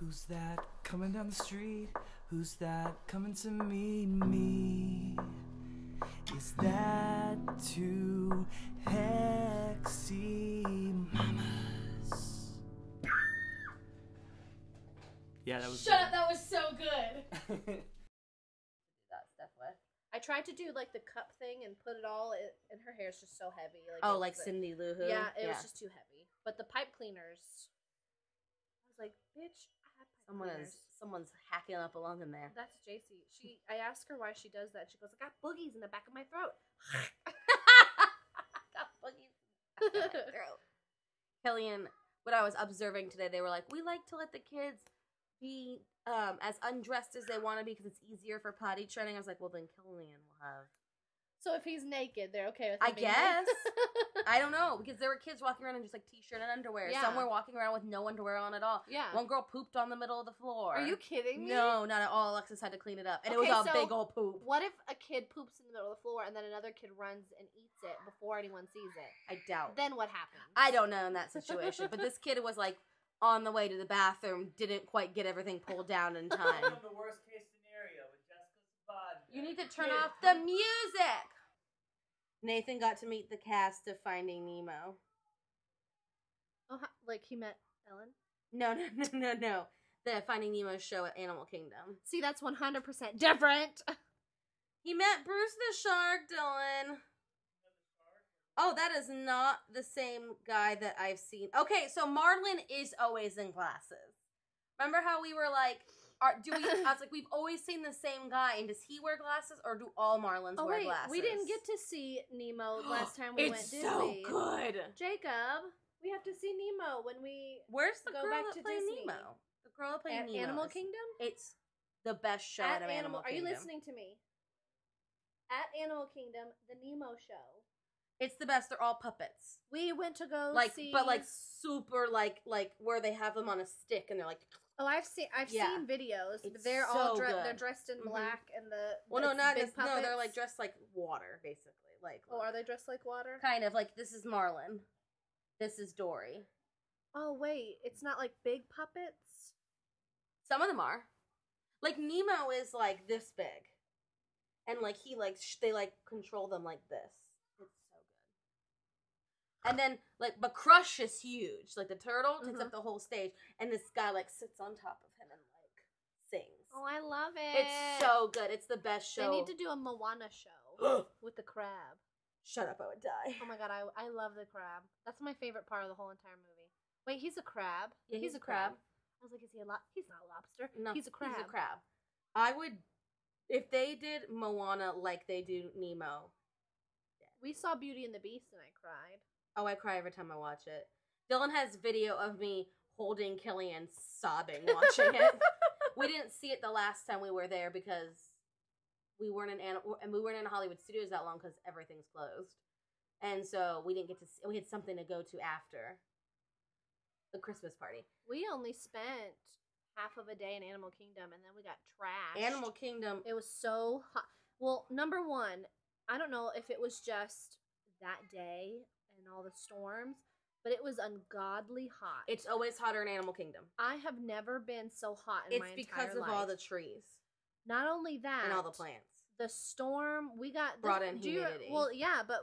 Who's that coming down the street? Who's that coming to me? Me? Is that two Hexy Mamas? Yeah, that was. Shut up! That was so good. That stuff with. I tried to do like the cup thing and put it all, and her hair's just so heavy. Oh, like Cindy Lou Who? Yeah, it was just too heavy. But the pipe cleaners, I was like, bitch, I have pipe cleaners. Someone's hacking up along in there. That's JC. I asked her why she does that. She goes, I got boogies in the back of my throat. Got boogies in the back of my throat. Killian, what I was observing today, they were like, we like to let the kids be as undressed as they want to be because it's easier for potty training. I was like, well, then Killian will have. So if he's naked, they're okay with him I being guess. naked? I don't know, because there were kids walking around in just like t-shirt and underwear. Yeah. Some were walking around with no underwear on at all. Yeah. One girl pooped on the middle of the floor. Are you kidding me? No, not at all. Alexis had to clean it up. And Okay, it was a so big old poop. What if a kid poops in the middle of the floor and then another kid runs and eats it before anyone sees it? I doubt. Then what happens? I don't know in that situation. But this kid was like on the way to the bathroom, didn't quite get everything pulled down in time. The worst case scenario with Jessica's body. You need to turn off the music. Nathan got to meet the cast of Finding Nemo. Oh, like he met Ellen? No. The Finding Nemo show at Animal Kingdom. See, that's 100% different. He met Bruce the Shark, Dylan. Oh, that is not the same guy that I've seen. Okay, so Marlin is always in glasses. Remember how we were like, I was like, we've always seen the same guy, and does he wear glasses, or do all Marlins wear glasses? We didn't get to see Nemo last time we went It's Disney. so good. Jacob, we have to see Nemo when we Where's the go girl back that to played Disney. Nemo? The girl that played at Nemo. Animal Kingdom. It's the best show out of Animal Are Kingdom. you listening to me? At Animal Kingdom, the Nemo show. It's the best. They're all puppets. We went to go see, but like super like where they have them on a stick and they're like. Oh, I've seen videos. It's They're so all good. they're dressed in black and the Well, no, it's not big no. They're puppets. like dressed like water, basically. Like. Oh, are they dressed like water? Kind of like this is Marlin. This is Dory. Oh wait, it's not like big puppets. Some of them are. Like Nemo is like this big, and like he like they like control them like this. It's so good. And then like, but Crush is huge. Like the turtle takes up the whole stage, and this guy like sits on top of him and like sings. Oh, I love it. It's so good. It's the best show. They need to do a Moana show with the crab. Shut up! I would die. Oh my god, I love the crab. That's my favorite part of the whole entire movie. Wait, he's a crab. Yeah, he's a crab. I was like, is he a He's not a lobster. No, he's a crab. He's a crab. I would, if they did Moana like they do Nemo. We saw Beauty and the Beast and I cried. Oh, I cry every time I watch it. Dylan has video of me holding Killian sobbing watching it. We didn't see it the last time we were there because we weren't in Hollywood Studios that long because everything's closed, and so we didn't get to. We had something to go to after the Christmas party. We only spent half of a day in Animal Kingdom, and then we got trashed. Animal Kingdom. It was so hot. Well, number one, I don't know if it was just that day and all the storms, but it was ungodly hot. It's always hotter in Animal Kingdom. I have never been so hot in my entire life. It's because of all the trees. Not only that. And all the plants. The storm, we got... Brought in humidity. Yeah, but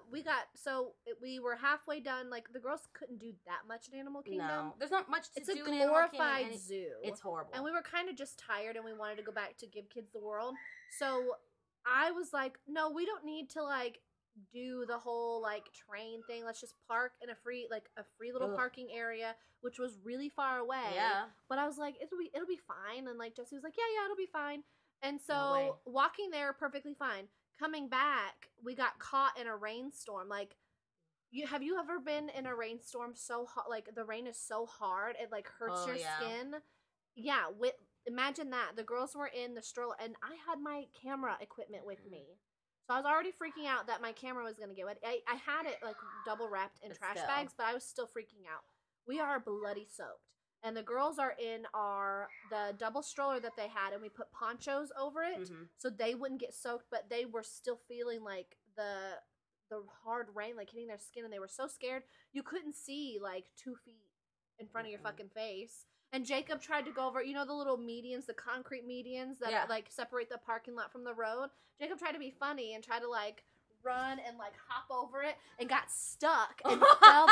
we were halfway done. Like, the girls couldn't do that much in Animal Kingdom. No, there's not much to do in It's a glorified zoo. It's horrible. And we were kind of just tired and we wanted to go back to Give Kids the World. So I was like, no, we don't need to, like, do the whole, like, train thing. Let's just park in a free little parking area, which was really far away. Yeah. But I was like, it'll be fine. And, like, Jesse was like, yeah, it'll be fine. And so walking there, perfectly fine. Coming back, we got caught in a rainstorm. Like, have you ever been in a rainstorm so hot? Like, the rain is so hard, it, like, hurts your skin. Yeah, imagine that. The girls were in the stroller, and I had my camera equipment with me. So I was already freaking out that my camera was going to get wet. I had it, like, double wrapped in trash bags, but I was still freaking out. We are bloody soaked. And the girls are in the double stroller that they had, and we put ponchos over it so they wouldn't get soaked, but they were still feeling like the hard rain, like hitting their skin, and they were so scared. You couldn't see like 2 feet in front of your fucking face. And Jacob tried to go over, you know, the little medians, the concrete medians that like separate the parking lot from the road. Jacob tried to be funny and tried to like run and like hop over it and got stuck and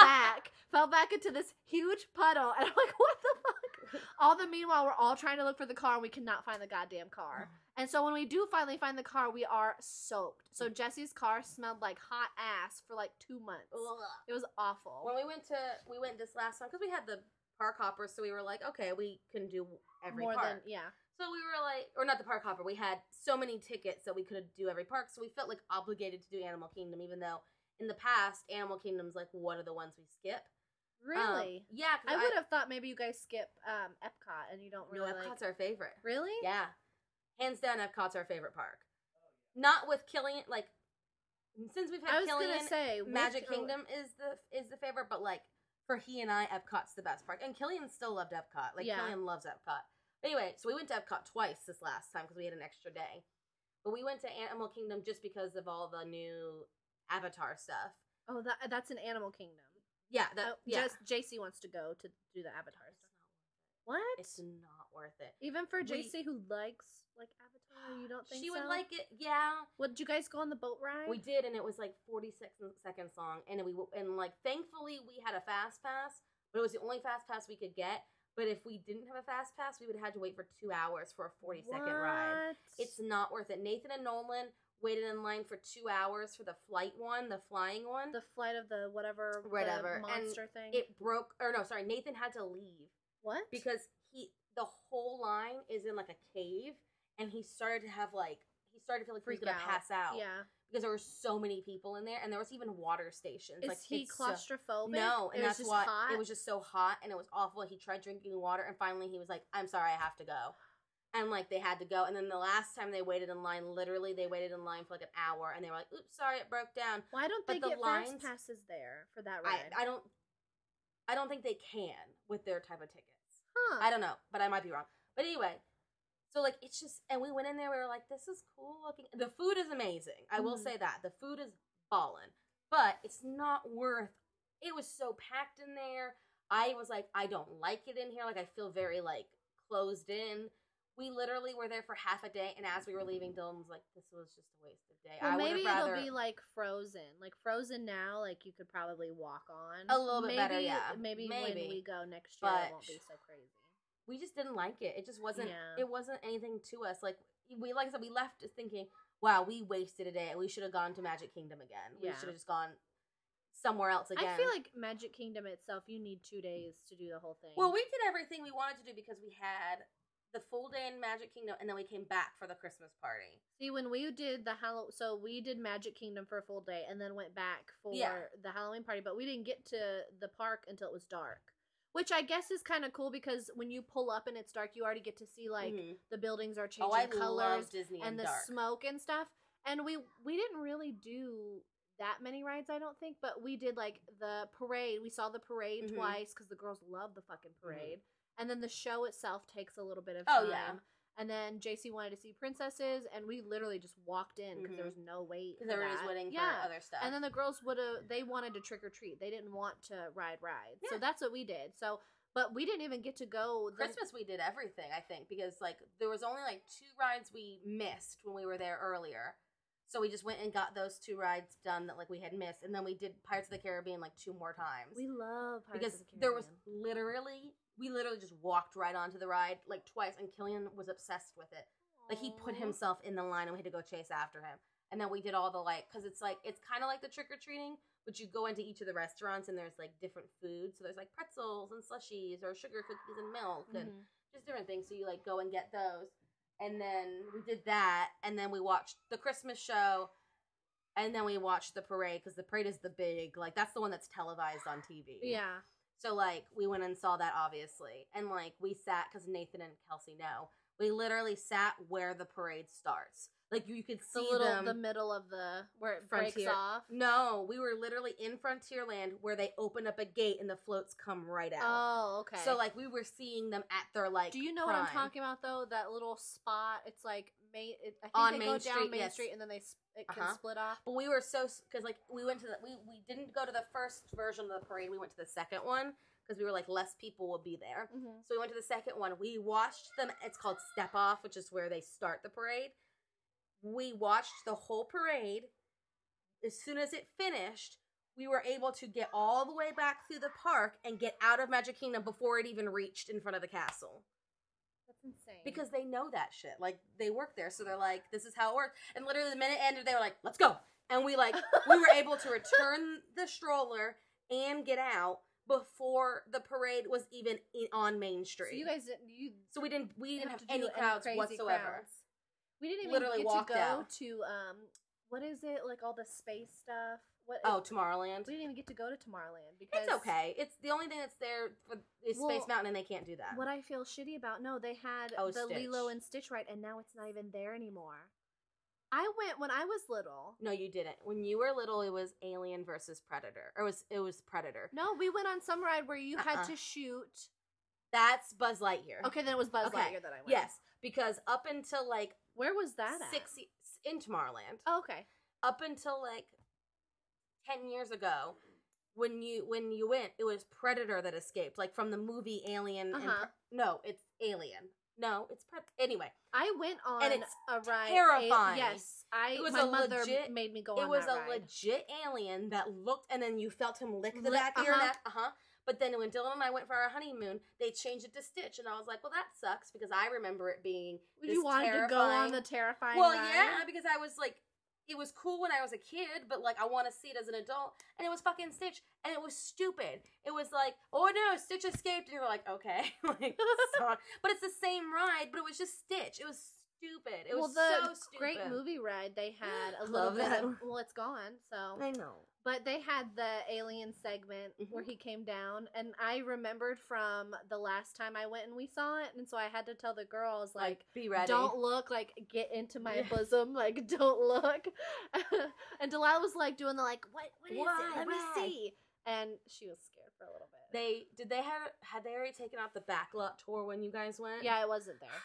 fell back into this huge puddle. And I'm like, what the fuck? All the meanwhile, we're all trying to look for the car and we cannot find the goddamn car. And so when we do finally find the car, we are soaked. So Jesse's car smelled like hot ass for like 2 months. Ugh. It was awful. When we went this last time because we had the park hopper, so we were like, okay, we can do every park. So we were like, or not the park hopper, we had so many tickets that we could do every park, so we felt like obligated to do Animal Kingdom, even though in the past, Animal Kingdom's like one of the ones we skip. Really? Yeah. I would have thought maybe you guys skip Epcot and you don't really Epcot's our favorite. Really? Yeah. Hands down, Epcot's our favorite park. Not with Killian, like, since we've had Killian, Magic Kingdom is the favorite, but like, for he and I, Epcot's the best park. And Killian still loved Epcot. Like, Killian loves Epcot. Anyway, so we went to Epcot twice this last time because we had an extra day. But we went to Animal Kingdom just because of all the new Avatar stuff. Oh, that's an Animal Kingdom. Yeah. Just JC wants to go to do the Avatar stuff. What? It's not worth it. Even for JC who likes like Avatar, you don't think she so? would like it? Yeah. What, did you guys go on the boat ride? We did, and it was like 46 seconds long. And like thankfully we had a fast pass, but it was the only fast pass we could get. But if we didn't have a fast pass, we would have had to wait for 2 hours for a 40-second ride. It's not worth it. Nathan and Nolan waited in line for 2 hours for the flight one, the flying one. The flight of the whatever. The monster thing. It broke, Nathan had to leave. What? Because the whole line is in like a cave, and he started to feel like he was going to pass out. Yeah. Because there were so many people in there, and there was even water stations. Is he claustrophobic? No, and that's why hot? It was just so hot, and it was awful. He tried drinking water, and finally he was like, "I'm sorry, I have to go." And like they had to go, and then the last time they waited in line, literally they waited in line for like an hour, and they were like, "Oops, sorry, it broke down." Why don't they get fast passes there for that ride? I don't think they can with their type of tickets. Huh. I don't know, but I might be wrong. But anyway. So, like, it's just, and we went in there, we were like, this is cool looking. The food is amazing. I will say that. The food is ballin'. But it's not worth, it was so packed in there. I was like, I don't like it in here. Like, I feel very, like, closed in. We literally were there for half a day, and as we were leaving, Dylan was like, this was just a waste of day. Well, maybe it'll be like Frozen. Like, Frozen now, like, you could probably walk on. A little bit better, yeah. Maybe when we go next year, it won't be so crazy. We just didn't like it. It just wasn't. It wasn't anything to us. Like I said, we left thinking, "Wow, we wasted a day. We should have gone to Magic Kingdom again. We should have just gone somewhere else again." I feel like Magic Kingdom itself, you need 2 days to do the whole thing. Well, we did everything we wanted to do because we had the full day in Magic Kingdom, and then we came back for the Christmas party. See, when we did so we did Magic Kingdom for a full day, and then went back for the Halloween party. But we didn't get to the park until it was dark. Which I guess is kind of cool because when you pull up and it's dark, you already get to see like the buildings are changing colors and the smoke and stuff. And we didn't really do that many rides, I don't think, but we did like the parade. We saw the parade twice because the girls love the fucking parade. And then the show itself takes a little bit of time. Oh yeah. And then JC wanted to see princesses, and we literally just walked in because there was no wait. Because everyone was waiting for other stuff. And then the girls they wanted to trick or treat. They didn't want to ride rides. Yeah. So that's what we did. So, but we didn't even get to go. Christmas we did everything, I think, because like there was only like 2 rides we missed when we were there earlier. So we just went and got those 2 rides done that like we had missed, and then we did Pirates of the Caribbean like 2 more times. We love Pirates of the Caribbean. There was we literally just walked right onto the ride like twice, and Killian was obsessed with it. Like he put himself in the line, and we had to go chase after him. And then we did all the because it's kind of like the trick or treating, but you go into each of the restaurants and there's like different foods. So there's like pretzels and slushies or sugar cookies and milk and just different things. So you like go and get those. And then we did that, and then we watched the Christmas show, and then we watched the parade because the parade is the big that's the one that's televised on TV. Yeah. So like we went and saw that obviously, and like we sat because Nathan and Kelsey know. We literally sat where the parade starts. Like you could see the middle of where it breaks off. No, we were literally in Frontierland where they open up a gate and the floats come right out. Oh, okay. So like we were seeing them at their Do you know prime. what I'm talking about though? That little spot. It's like I think on they Main go Street, down Main Street and then it can split off. But we were because like we went to we didn't go to the first version of the parade. We went to the second one because we were like, less people will be there. Mhm. So we went to the second one. We watched them. It's called Step Off, which is where they start the parade. We watched the whole parade. As soon as it finished, we were able to get all the way back through the park and get out of Magic Kingdom before it even reached in front of the castle. That's insane. Because they know that shit. Like, they work there, so they're like, this is how it works. And literally the minute it ended, they were like, let's go. And we were able to return the stroller and get out before the parade was even on Main Street. So you guys didn't. So we didn't have to any do crowds crazy whatsoever. crowds. We didn't even Literally get walked to go out. to what is it, like all the space stuff? What? Oh, Tomorrowland. We didn't even get to go to Tomorrowland because It's okay. It's the only thing that's there is Space Mountain, and they can't do that. What I feel shitty about, no, they had the Stitch. Lilo and Stitch ride, and now it's not even there anymore. I went when I was little. No, you didn't. When you were little, it was Alien versus Predator. Or it was Predator. No, we went on some ride where you had to shoot. That's Buzz Lightyear. Okay, then it was Buzz Lightyear that I went. Yes, because up until like where was that at? In Tomorrowland. Oh, okay. Up until like 10 years ago, when you went, it was Predator that escaped, like from the movie Alien. No, it's Alien. No, it's Anyway, I went on and it's a ride. terrifying. Yes, It was my a mother legit- made me go on it was that a ride. legit alien that looked, and then you felt him lick the back of your neck. But then when Dylan and I went for our honeymoon, they changed it to Stitch, and I was like, well, that sucks, because I remember it being You wanted to go on the terrifying Well, ride? yeah, because I was like, it was cool when I was a kid, but like I want to see it as an adult, and it was fucking Stitch, and it was stupid. It was like, oh no, Stitch escaped, and you were like, okay, like, but it's the same ride, but it was just Stitch. It was stupid. It was so stupid. Great movie ride they had a Love little bit that. of, well, it's gone, so I know. But they had the alien segment where he came down, and I remembered from the last time I went and we saw it, and so I had to tell the girls, like be ready. Don't look, like, get into my bosom, like, don't look. And Delilah was, like, doing the, like, what is it? Let me see. And she was scared for a little bit. Had they already taken out the backlot tour when you guys went? Yeah, it wasn't there.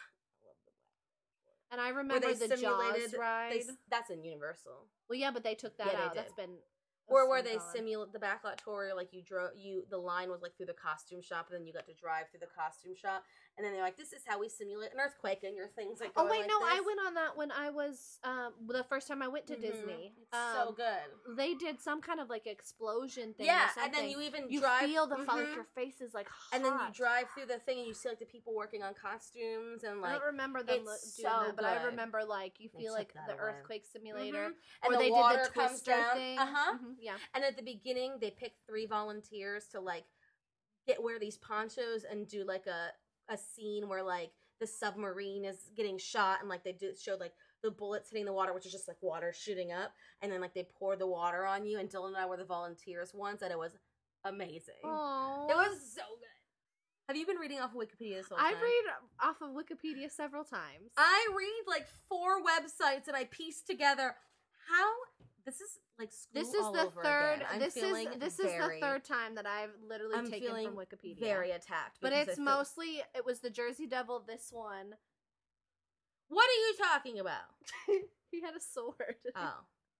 And I remember the Jaws ride. That's in Universal. Well, yeah, but they took that out. That's been... Or where they simulate the backlot tour, like the line was like through the costume shop, and then you got to drive through the costume shop, and then they're like, "This is how we simulate an earthquake," and your things like. Oh wait, like no, this. I went on that when I was the first time I went to Disney. It's so good. They did some kind of like explosion thing. Yeah, or something. and then you even feel the like your face is like hot. and then you drive through the thing, and you see like the people working on costumes, and like I don't remember them doing that, but I remember like you feel like the earthquake simulator, and or the they water did the comes Twister down. thing. Yeah, and at the beginning, they picked 3 volunteers to like wear these ponchos and do like a scene where like the submarine is getting shot, and like they showed like the bullets hitting the water, which is just like water shooting up, and then like they pour the water on you. And Dylan and I were the volunteers once, and it was amazing. Aww. It was so good. Have you been reading off of Wikipedia this whole time? I read off of Wikipedia several times. I read like 4 websites, and I piece together how this is like school. This is all the over third. Again. This is the third time that I've literally taken from Wikipedia. Very attacked, but it's mostly it was the Jersey Devil. This one. What are you talking about? He had a sword. Oh.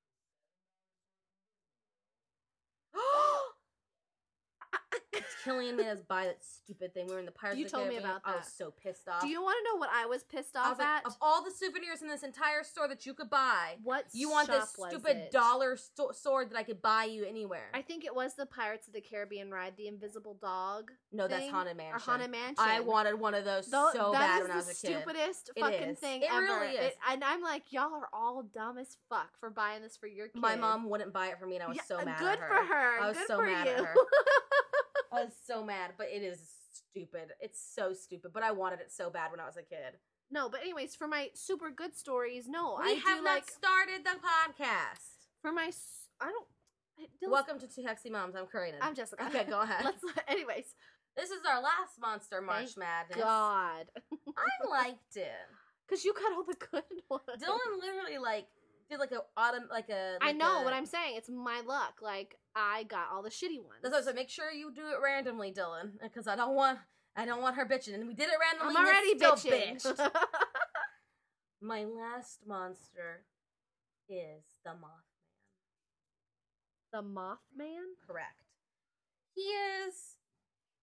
Killian made us buy that stupid thing. We were in the Pirates You of the told me Caribbean. about that. I was so pissed off. Do you want to know what I was pissed off like, at? of all the souvenirs in this entire store that you could buy, what you want this shop was stupid it? dollar sword that I could buy you anywhere? I think it was the Pirates of the Caribbean ride, the Invisible Dog. No, that's thing, Haunted Mansion. Or Haunted Mansion. I wanted one of those so bad when I was a kid. That is the stupidest fucking thing it ever. Really is. And I'm like, y'all are all dumb as fuck for buying this for your kid. My mom wouldn't buy it for me, and I was so mad at her. Good for her. I was good so for mad you. at her. I was so mad, but it is stupid. It's so stupid, but I wanted it so bad when I was a kid. No, but anyways, for my super good stories, no, We have not started the podcast. For my, I don't. Welcome to Two Hexy Moms. I'm Karina. I'm Jessica. Okay, go ahead. Anyways, this is our last Monster March Madness. God, I liked it because you got all the good ones. Dylan literally did like a. I know what I'm saying. It's my luck. Like I got all the shitty ones. That's what I said. Make sure you do it randomly, Dylan, because I don't want her bitching. And we did it randomly. I'm already bitching. bitched. My last monster is the Mothman. The Mothman? Correct. He is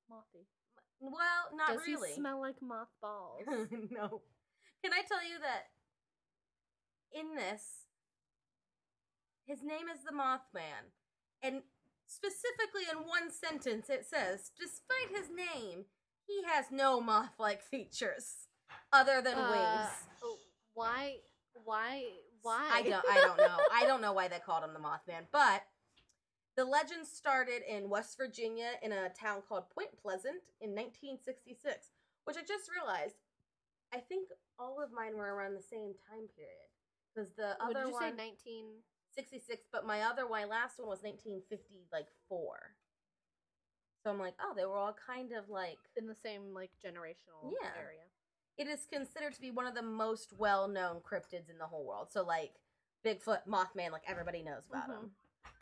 Mothy. Well, not Does really. he smell like mothballs? No. Can I tell you that in this, his name is the Mothman, and specifically in one sentence it says, despite his name, he has no moth-like features other than wings. Why? I don't know. I don't know why they called him the Mothman, but the legend started in West Virginia in a town called Point Pleasant in 1966, which I just realized, I think all of mine were around the same time period. Because the other did you one, say 1966, but my last one was 1954. So I'm like, oh, they were all kind of like in the same like generational area. It is considered to be one of the most well-known cryptids in the whole world. So like Bigfoot, Mothman, like everybody knows about him.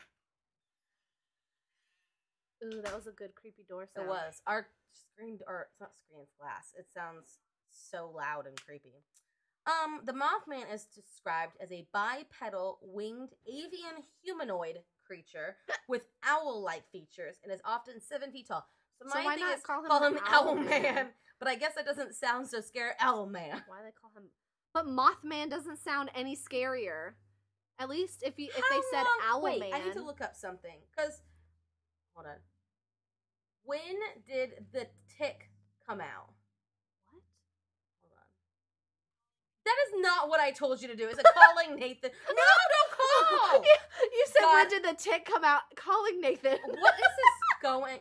Ooh, that was a good creepy door sound. It was. Our screen, or it's not screen, it's glass. It sounds so loud and creepy. The Mothman is described as a bipedal, winged, avian humanoid creature with owl-like features and is often 7 feet tall. So why thing not is call him Owlman? But I guess that doesn't sound so scary. Owlman. Why they call him? But Mothman doesn't sound any scarier. At least if they said Owlman. Wait, I need to look up something because hold on. When did The Tick come out? What? Hold on. That is not what I told you to do. Is it calling Nathan? No, don't call. You said God. when did The Tick come out? Calling Nathan. What is this going?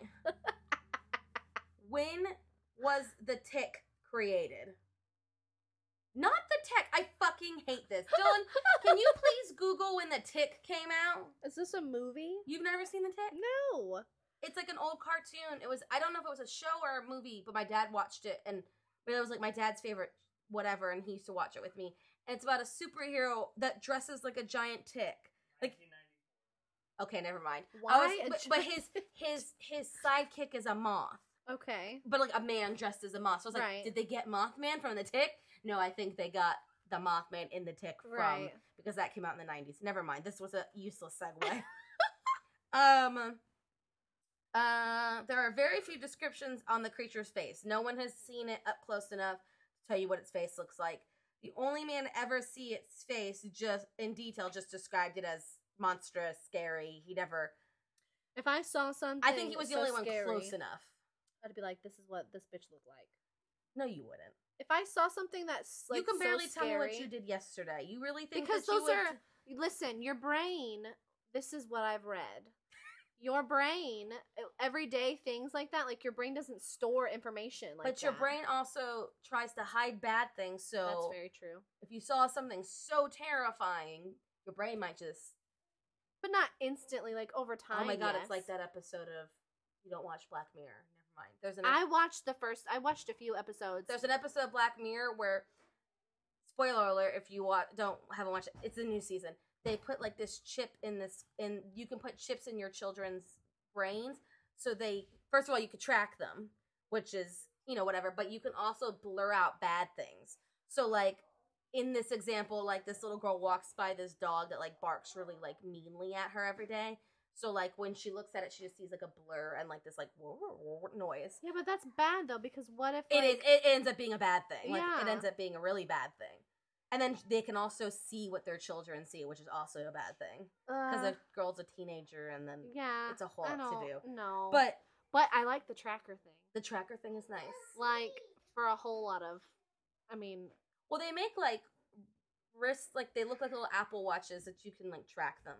When was The Tick created? Not The Tick. I fucking hate this. Dylan, can you please Google when The Tick came out? Is this a movie? You've never seen The Tick? No. It's like an old cartoon. It was, I don't know if it was a show or a movie, but my dad watched it, and it was like my dad's favorite whatever, and he used to watch it with me. And it's about a superhero that dresses like a giant tick. Like, okay, never mind. Why? But his sidekick is a moth. Okay. But like a man dressed as a moth. So I was like, did they get Mothman from The Tick? No, I think they got the Mothman in The Tick from, because that came out in the 90s. Never mind. This was a useless segue. There are very few descriptions on the creature's face. No one has seen it up close enough to tell you what its face looks like. The only man to ever see its face just in detail just described it as monstrous, scary. He never... If I saw something I think he was the only one scary, close enough. I'd be like, this is what this bitch looked like. No, you wouldn't. If I saw something that's like you can barely so tell me scary, what you did yesterday. You really think because that you those are listen, your brain. This is what I've read. Your brain, everyday things like that, like your brain doesn't store information like that. But your brain also tries to hide bad things. So that's very true. If you saw something so terrifying, your brain might just. But not instantly, like over time. Oh my god, yes. it's like that episode of you don't watch Black Mirror. Never mind. I watched a few episodes. There's an episode of Black Mirror where, spoiler alert, if you haven't watched it, it's a new season. They put like this chip in you can put chips in your children's brains. So first of all, you could track them, which is, whatever, but you can also blur out bad things. So like in this example, like this little girl walks by this dog that like barks really like meanly at her every day. So like when she looks at it, she just sees like a blur and like this like noise. Yeah, but that's bad though, because what if it ends up being a bad thing. Like yeah. It ends up being a really bad thing. And then they can also see what their children see, which is also a bad thing. Because the girl's a teenager, and then it's a whole lot to do. No. But I like the tracker thing. The tracker thing is nice. Like, for a whole lot of, well, they make, like, wrists, like, they look like little Apple Watches that you can, like, track them.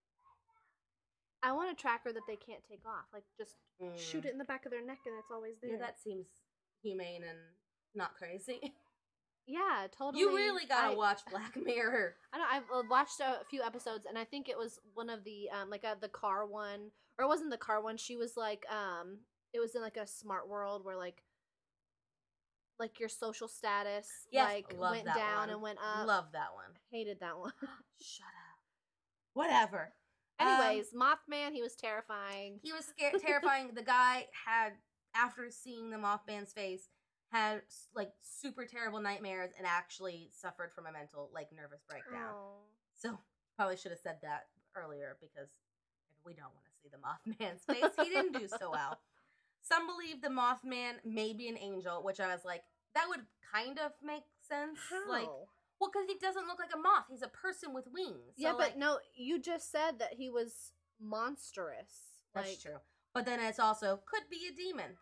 I want a tracker that they can't take off. Like, just shoot it in the back of their neck and it's always there. Yeah, that seems humane and not crazy. Yeah, totally. You really gotta watch Black Mirror. I know. I've watched a few episodes, and I think it was one of the the car one, or it wasn't the car one. She was like it was in like a smart world where like your social status went down and went up. Love that one. Hated that one. Shut up. Whatever. Anyways, Mothman, he was terrifying. He was terrifying. The guy had, after seeing the Mothman's face, had like super terrible nightmares and actually suffered from a mental nervous breakdown. Oh. So probably should have said that earlier because we don't want to see the Mothman's face. He didn't do so well. Some believe the Mothman may be an angel, which I was like, that would kind of make sense. How? Like, well, because he doesn't look like a moth. He's a person with wings. Yeah, So, but like, no, you just said that he was monstrous. that's Like, true. But then it's also could be a demon.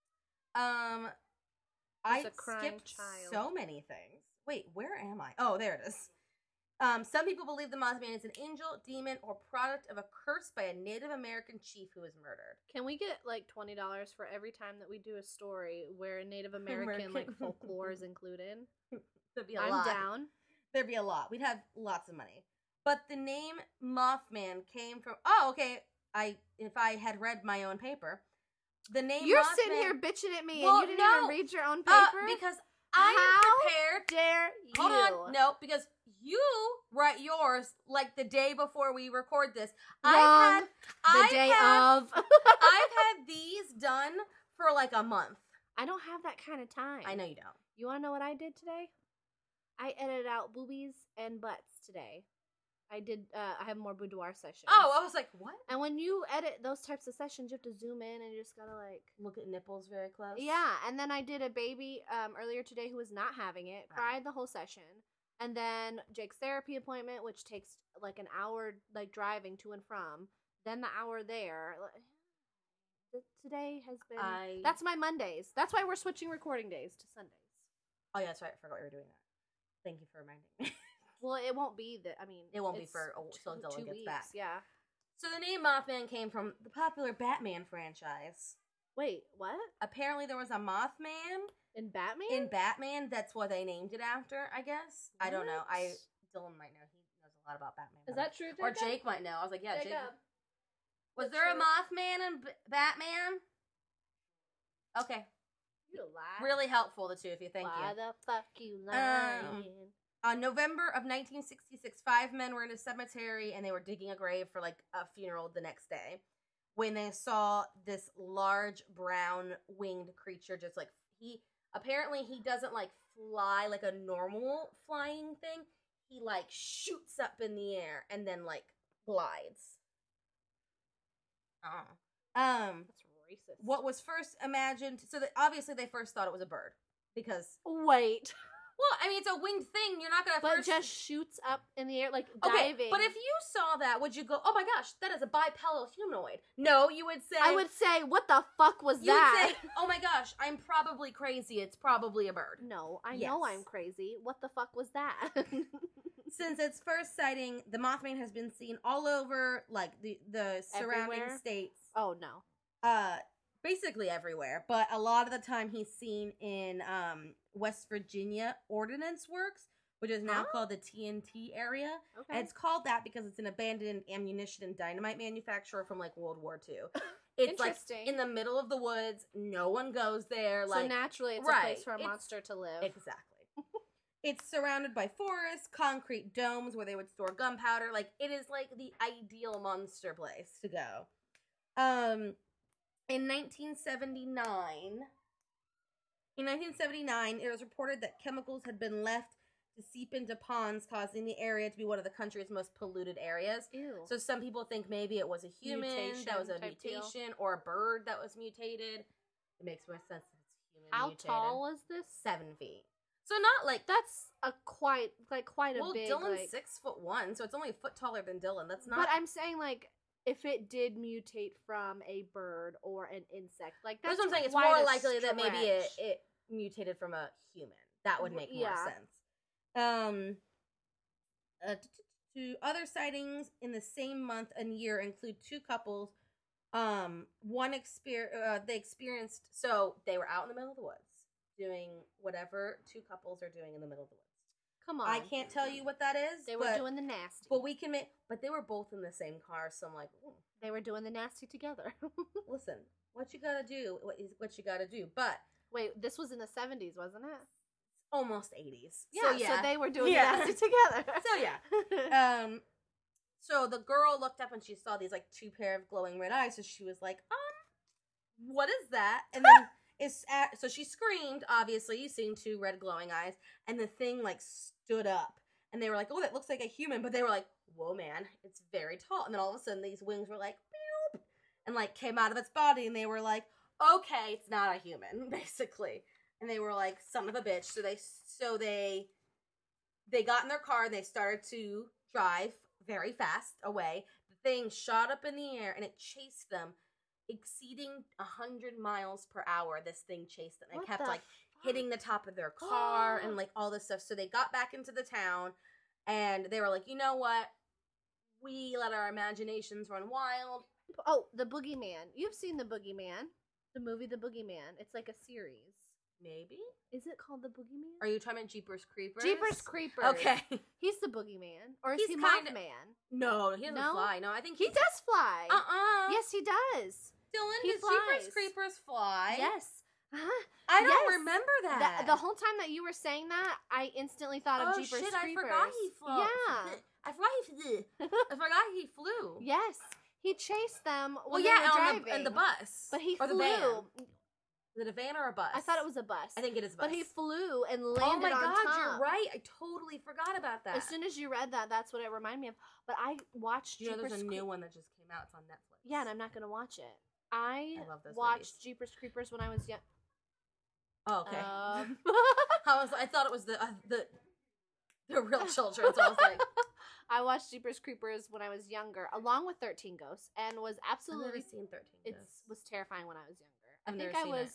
I a crime skipped child. so many things. Wait, where am I? Oh, there it is. Some people believe the Mothman is an angel, demon, or product of a curse by a Native American chief who was murdered. Can we get like $20 for every time that we do a story where a Native American like folklore is included? There'd be a I'm lot. down. There'd be a lot. We'd have lots of money. But the name Mothman came from. Oh, okay. If I had read my own paper, the name. You're Mothman, sitting here bitching at me, Well, and you didn't even read your own paper. Because I am prepared. Dare you? Hold on, no, because you write yours like the day before we record this. Wrong. I've Day had, of. I've had these done for like a month. I don't have that kind of time. I know you don't. You want to know what I did today? I edited out boobies and butts today. I did. I have more boudoir sessions. Oh, I was like, what? And when you edit those types of sessions, you have to zoom in and you just gotta like Look at nipples very close. Yeah, and then I did a baby earlier today who was not having it. Cried the whole session. And then Jake's therapy appointment, which takes like an hour like driving to and from. Then the hour there. Today has been That's my Mondays. That's why we're switching recording days to Sundays. Oh yeah, that's right. I forgot we were doing that. Thank you for reminding me. Well, it won't be that. I mean, it won't be for till Dylan 2 gets weeks, back. Yeah. So the name Mothman came from the popular Batman franchise. Wait, what? Apparently there was a Mothman in Batman. In Batman, that's what they named it after. I guess. What? I don't know. Dylan might know. He knows a lot about Batman. Is that true? Jacob? Or Jake might know. I was like, yeah, Jacob. Was there a Mothman in Batman? Okay. You lie. Really helpful, the two of you. Thank you. Why the fuck you lying? On November of 1966, 5 men were in a cemetery and they were digging a grave for like a funeral the next day when they saw this large brown winged creature just like he doesn't like fly like a normal flying thing. He like shoots up in the air and then like glides. That's racist. What was first imagined, so that obviously they first thought it was a bird because wait. Well, I mean, it's a winged thing. You're not going to But just shoots up in the air, like diving. But if you saw that, would you go, oh my gosh, that is a bipedal humanoid? No, you would say... I would say, what the fuck was that? You would say, oh my gosh, I'm probably crazy. It's probably a bird. No, I know I'm crazy. What the fuck was that? Since its first sighting, the Mothman has been seen all over, like, the surrounding states. Oh, no. Basically everywhere, but a lot of the time he's seen in West Virginia Ordnance Works, which is now called the TNT area. Okay. And it's called that because it's an abandoned ammunition and dynamite manufacturer from like World War II. It's like in the middle of the woods. No one goes there. So naturally it's a place for a monster to live. Exactly. It's surrounded by forests, concrete domes where they would store gunpowder. Like it is like the ideal monster place to go. In 1979, it was reported that chemicals had been left to seep into ponds, causing the area to be one of the country's most polluted areas. Ew. So some people think maybe it was a human that was a mutation, or a bird that was mutated. It makes more sense if it's human. How mutated. tall was this? 7 feet. So not like that's quite a big. Well, Dylan's 6'1", so it's only a foot taller than Dylan. That's not. But I'm saying like. If it did mutate from a bird or an insect, like that's what I'm saying. It's more likely that maybe it mutated from a human. That would make more sense. Other sightings in the same month and year include 2 couples. They experienced. So they were out in the middle of the woods doing whatever 2 couples are doing in the middle of the woods. Come on. I can't tell you what that is. They were doing the nasty. But we can make. But they were both in the same car, so I'm like, ooh. They were doing the nasty together. Listen, what you gotta do? What you gotta do? But wait, this was in the 70s, wasn't it? Almost 80s. Yeah, so they were doing the nasty together. So yeah. So the girl looked up and she saw these like 2 pair of glowing red eyes. So she was like, what is that? And then. So she screamed, obviously, you seen 2 red glowing eyes, and the thing, like, stood up. And they were like, oh, that looks like a human. But they were like, whoa, man, it's very tall. And then all of a sudden, these wings were like, boop, and, like, came out of its body. And they were like, okay, it's not a human, basically. And they were like, son of a bitch. So they got in their car and they started to drive very fast away. The thing shot up in the air and it chased them, exceeding 100 miles per hour. This thing chased them. It kept like hitting the top of their car and like all this stuff. So they got back into the town and they were like, you know what? We let our imaginations run wild. Oh, The Boogeyman. You've seen The Boogeyman. The movie The Boogeyman. It's like a series. Maybe? Is it called The Boogeyman? Are you talking about Jeepers Creepers? Jeepers Creepers. Okay. He's the Boogeyman. Or is He's he kinda- Mothman? No, he doesn't fly. No, I think he does fly. Yes, he does. Dylan, he does flies. Jeepers Creepers fly? Yes. Uh-huh. I don't Yes. remember that. The whole time that you were saying that, I instantly thought of Jeepers shit, Creepers. I forgot he flew. Yeah. I forgot he flew. Yes. He chased them Well, when yeah, they were driving. in the bus. But he or flew. the van. Is it a van or a bus? I thought it was a bus. I think it is a bus. But he flew and landed oh my on god, top. you're right. I totally forgot about that. As soon as you read that, that's what it reminded me of. But I watched you know, Jeepers there's a new Creepers. one that just came out. It's on Netflix. Yeah, and I'm not going to watch it. I love those watched movies. Jeepers Creepers when I was young. Oh, okay. Um, I thought it was the real children. So I was like, I watched Jeepers Creepers when I was younger, along with 13 Ghosts, and was I've absolutely never seen 13 it Ghosts. was terrifying when I was younger. I I've think never I seen was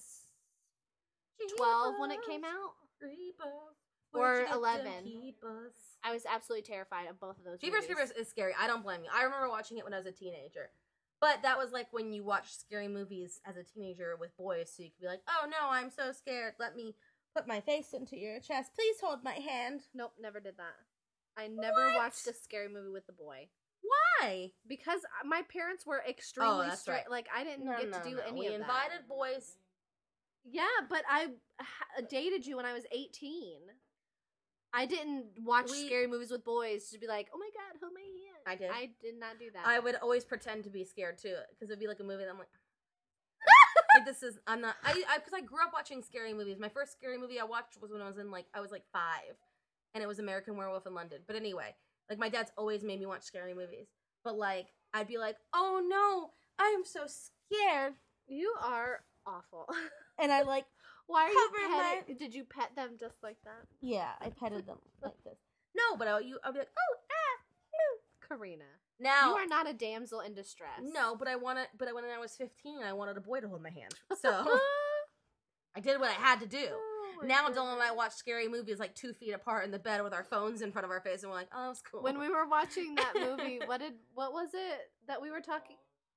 it. 12 when it came out. Creepers, Or where'd you get 11. them keepers? I was absolutely terrified of both of those Jeepers movies. Creepers is scary. I don't blame you. I remember watching it when I was a teenager. But that was like when you watch scary movies as a teenager with boys, so you could be like, oh no, I'm so scared. Let me put my face into your chest. Please hold my hand. Nope, never did that. I never watched a scary movie with a boy. Why? Because my parents were extremely that's strict. right. Like, I didn't get to do any we of that. invited boys. Yeah, but I dated you when I was 18. I didn't watch scary movies with boys to be like, oh my god, hold my hand. I did. I did not do that. I would always pretend to be scared too, because it'd be like a movie that I'm like, I'm not, because I grew up watching scary movies. My first scary movie I watched was when I was like 5, and it was American Werewolf in London. But anyway, like my dad's always made me watch scary movies, but like I'd be like, oh no, I am so scared. You are awful. And I like, why are you cover petting? Did you pet them just like that? yeah, I petted them like this. No, but I'll be like, oh, Karina. now You are not a damsel in distress. no, but when I was 15, I wanted a boy to hold my hand, so I did what I had to do. Oh my Now goodness. Dylan and I watch scary movies like 2 feet apart in the bed with our phones in front of our face, and we're like, "Oh, that was cool." When we were watching that movie, what was it that we were talking?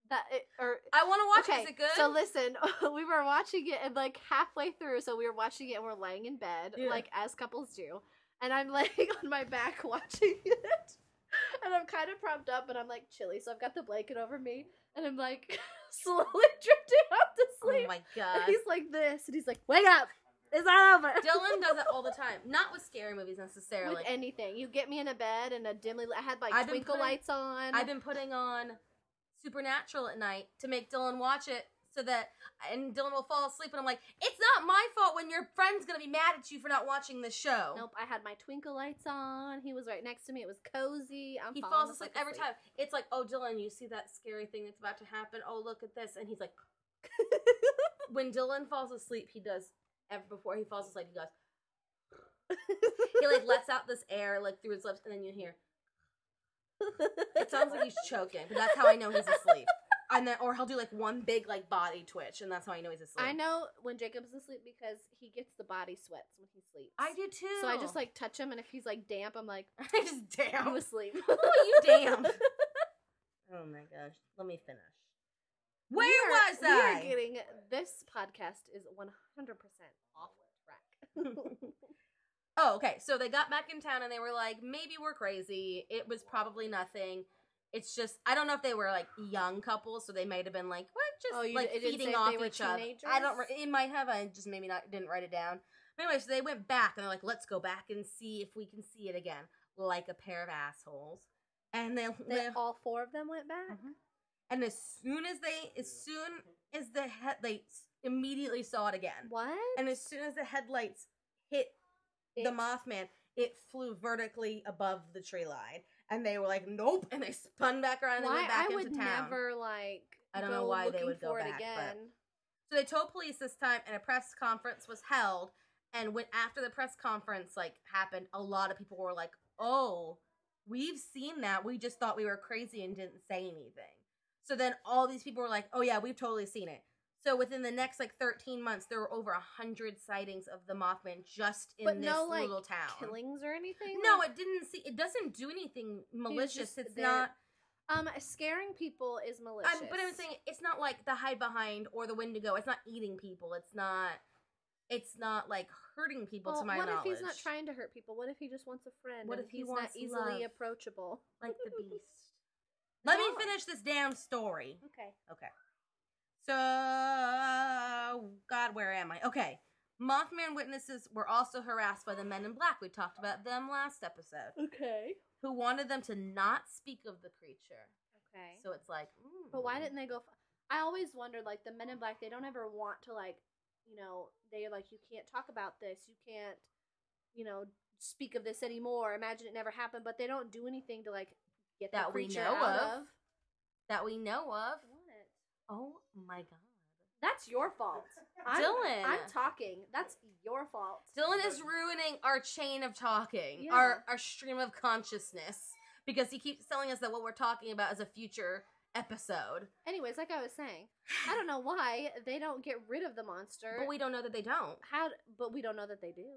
I want to watch it. Is it good? So listen, we were watching it and like halfway through, so we were watching it and we're laying in bed, Yeah. like as couples do. And I'm laying on my back watching it. And I'm kind of propped up and I'm like chilly, so I've got the blanket over me and I'm like slowly drifting off to sleep. Oh my And god. he's like this and he's like, wake up! It's not over. Dylan does it all the time. Not with scary movies necessarily. With anything. You get me in a bed and a dimly I had like I've been twinkle putting- lights on. I've been putting on Supernatural at night to make Dylan watch it and Dylan will fall asleep and I'm like, it's not my fault when your friend's gonna be mad at you for not watching the show. Nope, I had my twinkle lights on. He was right next to me. It was cozy. He falling falls the asleep fuck every time. It's like, oh, Dylan, you see that scary thing that's about to happen? Oh, look at this. And he's like, when Dylan falls asleep, he does, before he falls asleep, he goes, he like lets out this air like through his lips and then you hear, it sounds like he's choking, but that's how I know he's asleep. And then, or he'll do like one big like body twitch and that's how I know he's asleep. I know when Jacob's asleep because he gets the body sweats when he sleeps. I do too. So I just like touch him and if he's like damp, I'm like, I just damn. you asleep. Oh, you damn. Oh my gosh. Let me finish. Where was I? We are getting, this podcast is 100% off track. Oh, okay. So they got back in town and they were like, maybe we're crazy. It was probably nothing. It's just, I don't know if they were like young couples, so they might have been like, we're just like it didn't say feeding if off they were each other. teenagers? I don't, it might have, I just maybe not, didn't write it down. But anyway, so they went back and they're like, let's go back and see if we can see it again. Like a pair of assholes. And they all 4 of them went back? Mhm. And as soon as they immediately saw it again. What? And as soon as the headlights hit the Mothman, it flew vertically above the tree line. And they were like, nope. And they spun back around and they went back into town. Never, like, I don't know why they would go for it back, again. So they told police this time, and a press conference was held. And when after the press conference happened, a lot of people were like, "Oh, we've seen that. We just thought we were crazy and didn't say anything." So then all these people were like, "Oh yeah, we've totally seen it." So within the next 13 months, there were over 100 sightings of the Mothman just in this little town. Killings or anything. No, it didn't. It doesn't do anything malicious. It's not. Scaring people is malicious. But I'm saying it's not like the hide behind or the Wendigo. It's not eating people. It's not like hurting people. To my knowledge, what if he's not trying to hurt people? What if he just wants a friend? What if he's wants not easily love? approachable, Like the Beast? Let me finish this damn story. Okay. So, God, where am I? Okay. Mothman witnesses were also harassed by the Men in Black. We talked about them last episode. Okay. Who wanted them to not speak of the creature. Okay. So it's like, But why didn't they go? I always wondered, the Men in Black, they don't ever want to, they're like, you can't talk about this. You can't, speak of this anymore. Imagine it never happened. But they don't do anything to, get the creature out of. That we know of. What? Oh, my God. That's your fault. Dylan. I'm talking. That's your fault. Dylan is ruining our chain of talking. Yeah. Our stream of consciousness. Because he keeps telling us that what we're talking about is a future episode. Anyways, like I was saying, I don't know why they don't get rid of the monster. But we don't know that they don't. But we don't know that they do.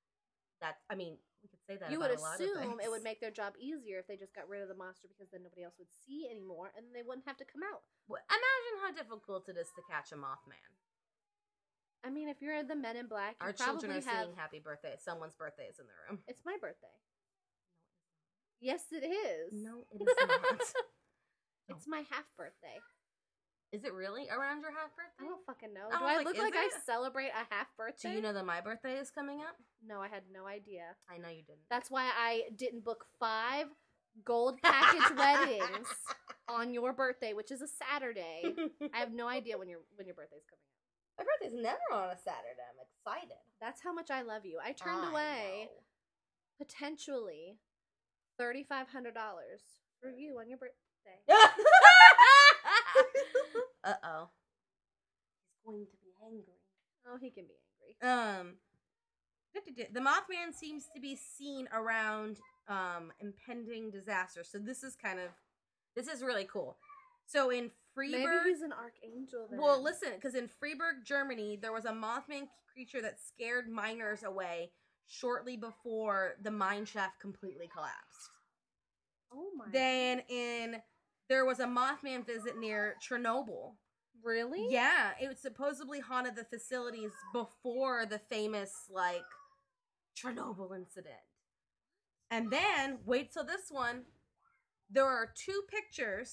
We could say that you about would a lot of assume things. it would make their job easier if they just got rid of the monster because then nobody else would see anymore and they wouldn't have to come out. Imagine how difficult it is to catch a Mothman. I mean, if you're the Men in Black, Our children are singing happy birthday. Someone's birthday is in the room. It's my birthday. Yes, it is. No, it is not. It's my half birthday. Is it really around your half birthday? I don't fucking know. I Do I look like I celebrate a half birthday? Do you know that my birthday is coming up? No, I had no idea. I know you didn't. That's why I didn't book 5 gold package weddings on your birthday, which is a Saturday. I have no idea when your birthday's coming up. My birthday's never on a Saturday. I'm excited. That's how much I love you. I turned away potentially $3,500 for you on your birthday. Uh-oh. He's going to be angry. Oh, he can be angry. The Mothman seems to be seen around impending disaster. So this is really cool. So in Freiburg, maybe he's an archangel then. Well, listen, because in Freiburg, Germany, there was a Mothman creature that scared miners away shortly before the mine shaft completely collapsed. Oh my. Then there was a Mothman visit near Chernobyl. Really? Yeah, it supposedly haunted the facilities before the famous, Chernobyl incident. And then, wait till this one, there are 2 pictures.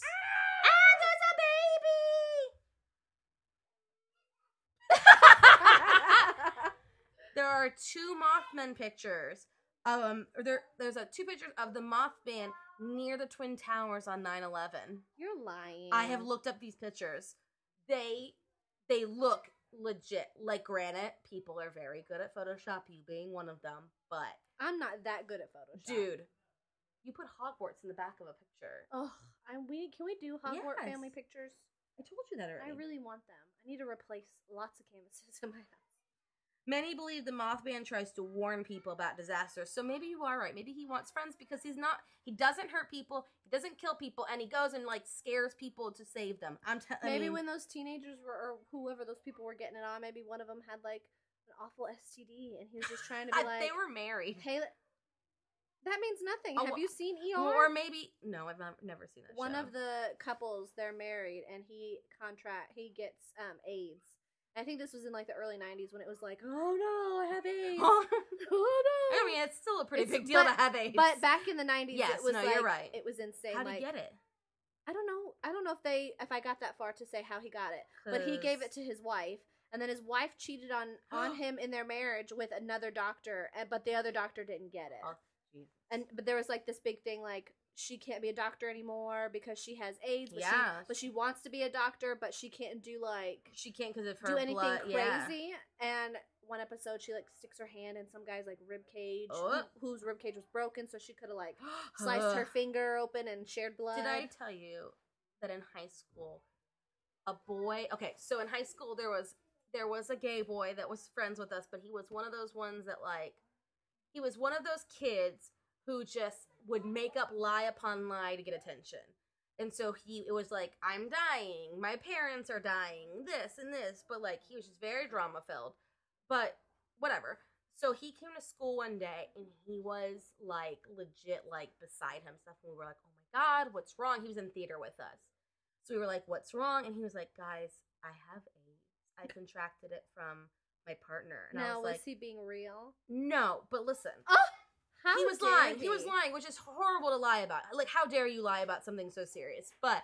There's a baby! There are 2 Mothman pictures. There's 2 pictures of the Mothman near the Twin Towers on 9/11. You're lying. I have looked up these pictures. They look legit. Granted, people are very good at Photoshop, you being one of them, but I'm not that good at Photoshop. dude, you put Hogwarts in the back of a picture. Oh, can we do Hogwarts family pictures? I told you that already. I really want them. I need to replace lots of canvases in my house. Many believe the Mothman tries to warn people about disasters, so maybe you are right. Maybe he wants friends because he doesn't hurt people, he doesn't kill people, and he goes and scares people to save them. Maybe when those teenagers or whoever those people were getting it on, maybe one of them had an awful STD, and he was just trying to be they were married. Hey, that means nothing. Have you seen ER? Or maybe no, I've never seen that. One of the couples, they're married, and he gets AIDS. I think this was in the early 90s when it was oh no, I have AIDS. Oh no. I mean, it's still a pretty big deal to have AIDS. But back in the 90s, yes, it was you're right. It was insane. How did he get it? I don't know. I don't know if I got that far to say how he got it. But he gave it to his wife, and then his wife cheated on him in their marriage with another doctor, but the other doctor didn't get it. Oh, Jesus. But there was this big thing she can't be a doctor anymore because she has AIDS. But she wants to be a doctor, but she can't do she can't because of her do anything blood. crazy. Yeah. And one episode, she sticks her hand in some guy's rib cage, whose rib cage was broken, so she could have sliced her finger open and shared blood. Did I tell you that in high school, a boy? Okay, so in high school there was there was a gay boy that was friends with us, but he was one of those ones that, like, he was one of those kids who just would make up lie upon lie to get attention. And so it was like, I'm dying, my parents are dying, this and this, but, like, he was just very drama-filled. But, whatever. So he came to school one day, and he was, like, legit, like, beside himself, and we were like, oh my god, what's wrong? He was in theater with us. So we were like, what's wrong? And he was like, guys, I have AIDS. I contracted it from my partner. And I was like, he being real? no, but listen. Oh, how he was dare lying. He was lying, which is horrible to lie about. Like, how dare you lie about something so serious? But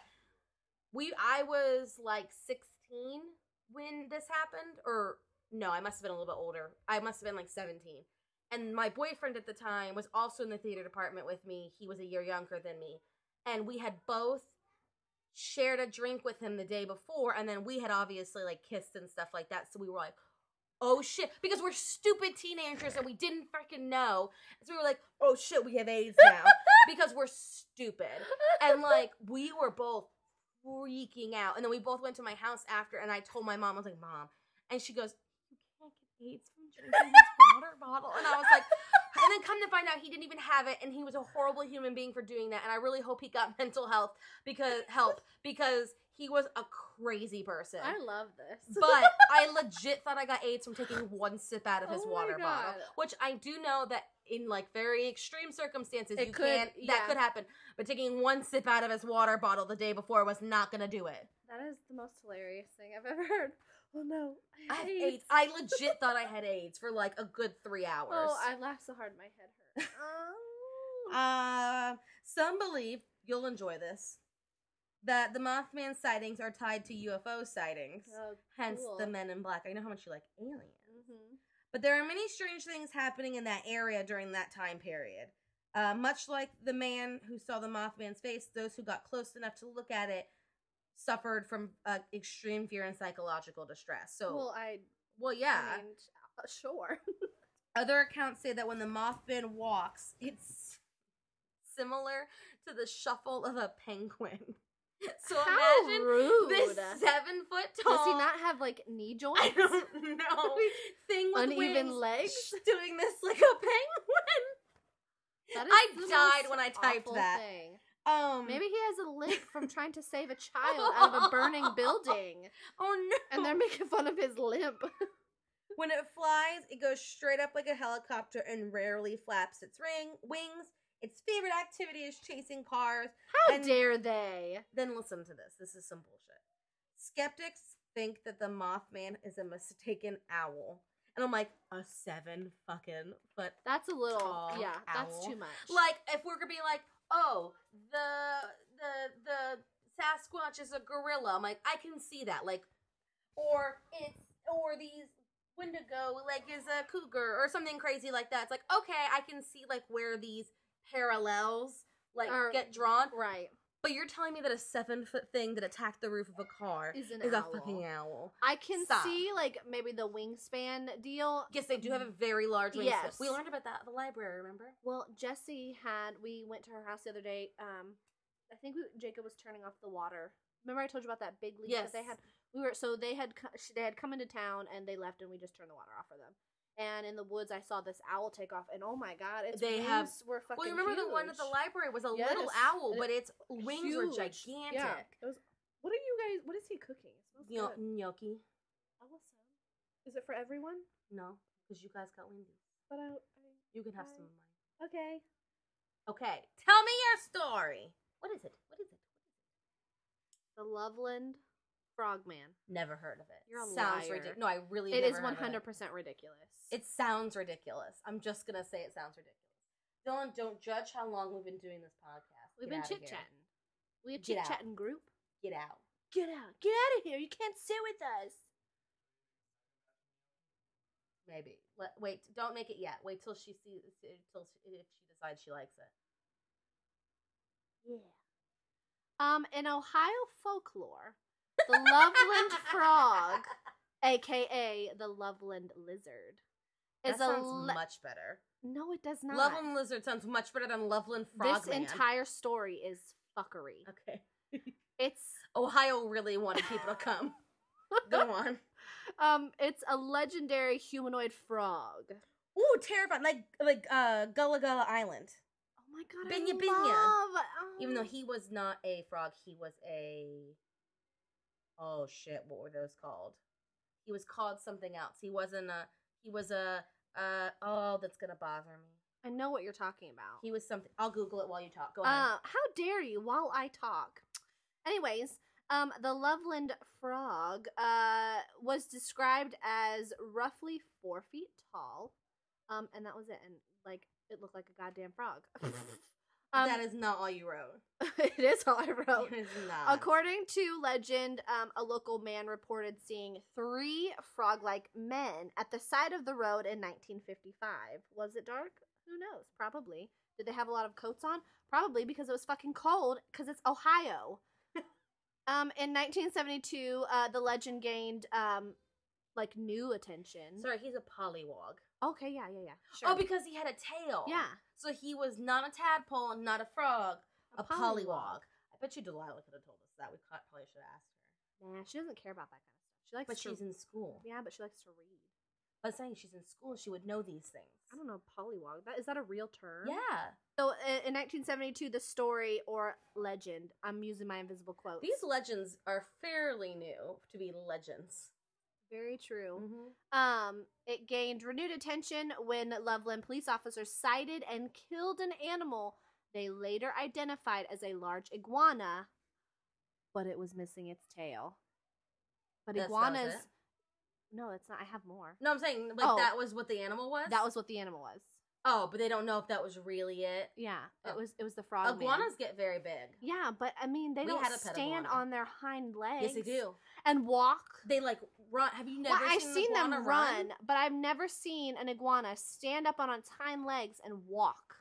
I was like 16 when this happened, or no, I must have been a little bit older. I must have been like 17. And my boyfriend at the time was also in the theater department with me. He was a year younger than me. And we had both shared a drink with him the day before, and then we had obviously, like, kissed and stuff like that, so we were like, oh shit, because we're stupid teenagers and we didn't freaking know, so we were like, oh shit, we have AIDS now, because we're stupid, and, like, we were both freaking out, and then we both went to my house after, and I told my mom, I was like, Mom, and she goes, you can't get AIDS from drinking this water bottle, and I was like, and then come to find out he didn't even have it, and he was a horrible human being for doing that, and I really hope he got mental help because he was a crazy person. I love this. But I legit thought I got AIDS from taking one sip out of his water bottle, which I do know that in, like, very extreme circumstances that could happen. But taking one sip out of his water bottle the day before was not gonna do it. That is the most hilarious thing I've ever heard. Oh no, I have AIDS. I legit thought I had AIDS for like a good 3 hours. Oh, I laughed so hard my head hurt. Some believe, you'll enjoy this, that the Mothman sightings are tied to UFO sightings. Oh, hence cool. the Men in Black. I know how much you like aliens. Mm-hmm. But there are many strange things happening in that area during that time period. Much like the man who saw the Mothman's face, those who got close enough to look at it suffered from extreme fear and psychological distress. So, yeah. I mean, sure. Other accounts say that when the Mothman walks, it's similar to the shuffle of a penguin. So how imagine rude. this 7-foot tall. Does he not have, like, knee joints? I don't know. Thing with uneven wings, legs, doing this like a penguin. That is I the died most when I typed awful that. thing. Maybe Maybe he has a limp from trying to save a child out of a burning building. Oh no! And they're making fun of his limp. When it flies, it goes straight up like a helicopter and rarely flaps its wings. Its favorite activity is chasing cars. How dare they? Then listen to this. This is some bullshit. Skeptics think that the Mothman is a mistaken owl. And I'm like, a 7-fucking-foot That's a little, tall yeah, owl. that's too much. Like, if we're gonna be like, oh, the Sasquatch is a gorilla, I'm like, I can see that. Like, or these Wendigo, like, is a cougar, or something crazy like that. It's like, okay, I can see, like, where these parallels, like, get drawn. Right. But you're telling me that a 7-foot thing that attacked the roof of a car is a fucking owl. I can see, like, maybe the wingspan deal. Yes, they do have a very large wingspan. Yes. We learned about that at the library, remember? Well, Jessie we went to her house the other day. I think Jacob was turning off the water. Remember I told you about that big leak that they had? They had come into town and they left and we just turned the water off for them. And in the woods, I saw this owl take off, and oh my god, its wings were fucking huge. Well, you remember the one at the library was a little owl, but its wings were gigantic. Yeah. What is he cooking? It smells good. Gnocchi. Awesome. Is it for everyone? No, because you guys got Wendy's. But you can have some of mine. Okay. Okay, tell me your story. What is it? The Loveland Frogman. Never heard of it. You're a sounds liar. ridiculous. No, I really. It never is 100% ridiculous. It sounds ridiculous. I'm just gonna say it sounds ridiculous. Dylan, don't judge how long we've been doing this podcast. We've been chit chatting. We have chit chatting group. Get out. Get out. Get out of here. You can't sit with us. Maybe. Wait. Don't make it yet. Wait till she sees. If she decides she likes it. Yeah. In Ohio folklore, the Loveland Frog, aka the Loveland Lizard, that sounds much better. No, it does not. Loveland Lizard sounds much better than Loveland Frogman. This entire story is fuckery. Okay. It's Ohio really wanted people to come. Go on. It's a legendary humanoid frog. Ooh, terrifying! Like Gullah Gullah Island. Oh my god, Binya I Binya. love. Even though he was not a frog, he was a. Oh shit! What were those called? He was called something else. He wasn't a. He was a. Oh, that's gonna bother me. I know what you're talking about. He was something. I'll Google it while you talk. Go ahead. How dare you while I talk? Anyways, the Loveland frog was described as roughly 4 feet tall. And that was it. And like it looked like a goddamn frog. That is not all you wrote. It is all I wrote. It is not. According to legend, a local man reported seeing 3 frog-like men at the side of the road in 1955. Was it dark? Who knows? Probably. Did they have a lot of coats on? Probably, because it was fucking cold, because it's Ohio. In 1972, the legend gained, like, new attention. Sorry, he's a pollywog. Okay, yeah. Sure. Oh, because he had a tail. Yeah. So he was not a tadpole, not a frog, a pollywog. I bet you Delilah could have told us that. We probably should have asked her. Nah, she doesn't care about that kind of stuff. She likes But she's in school. Yeah, but she likes to read. But saying she's in school, she would know these things. I don't know, pollywog. Is that a real term? Yeah. So in 1972, the story or legend, I'm using my invisible quotes. These legends are fairly new to be legends. Very true. Mm-hmm. It gained renewed attention when Loveland police officers sighted and killed an animal they later identified as a large iguana, but it was missing its tail. But iguanas... No, it's not. I have more. No, I'm saying, like, that was what the animal was? That was what the animal was. Oh, but they don't know if that was really it? Yeah, it was the frog Iguanas get very big. Yeah, but, I mean, they don't stand on their hind legs. Yes, they do. And walk. They, like, run. Have you never seen an iguana them run? But I've never seen an iguana stand up on its hind legs and walk.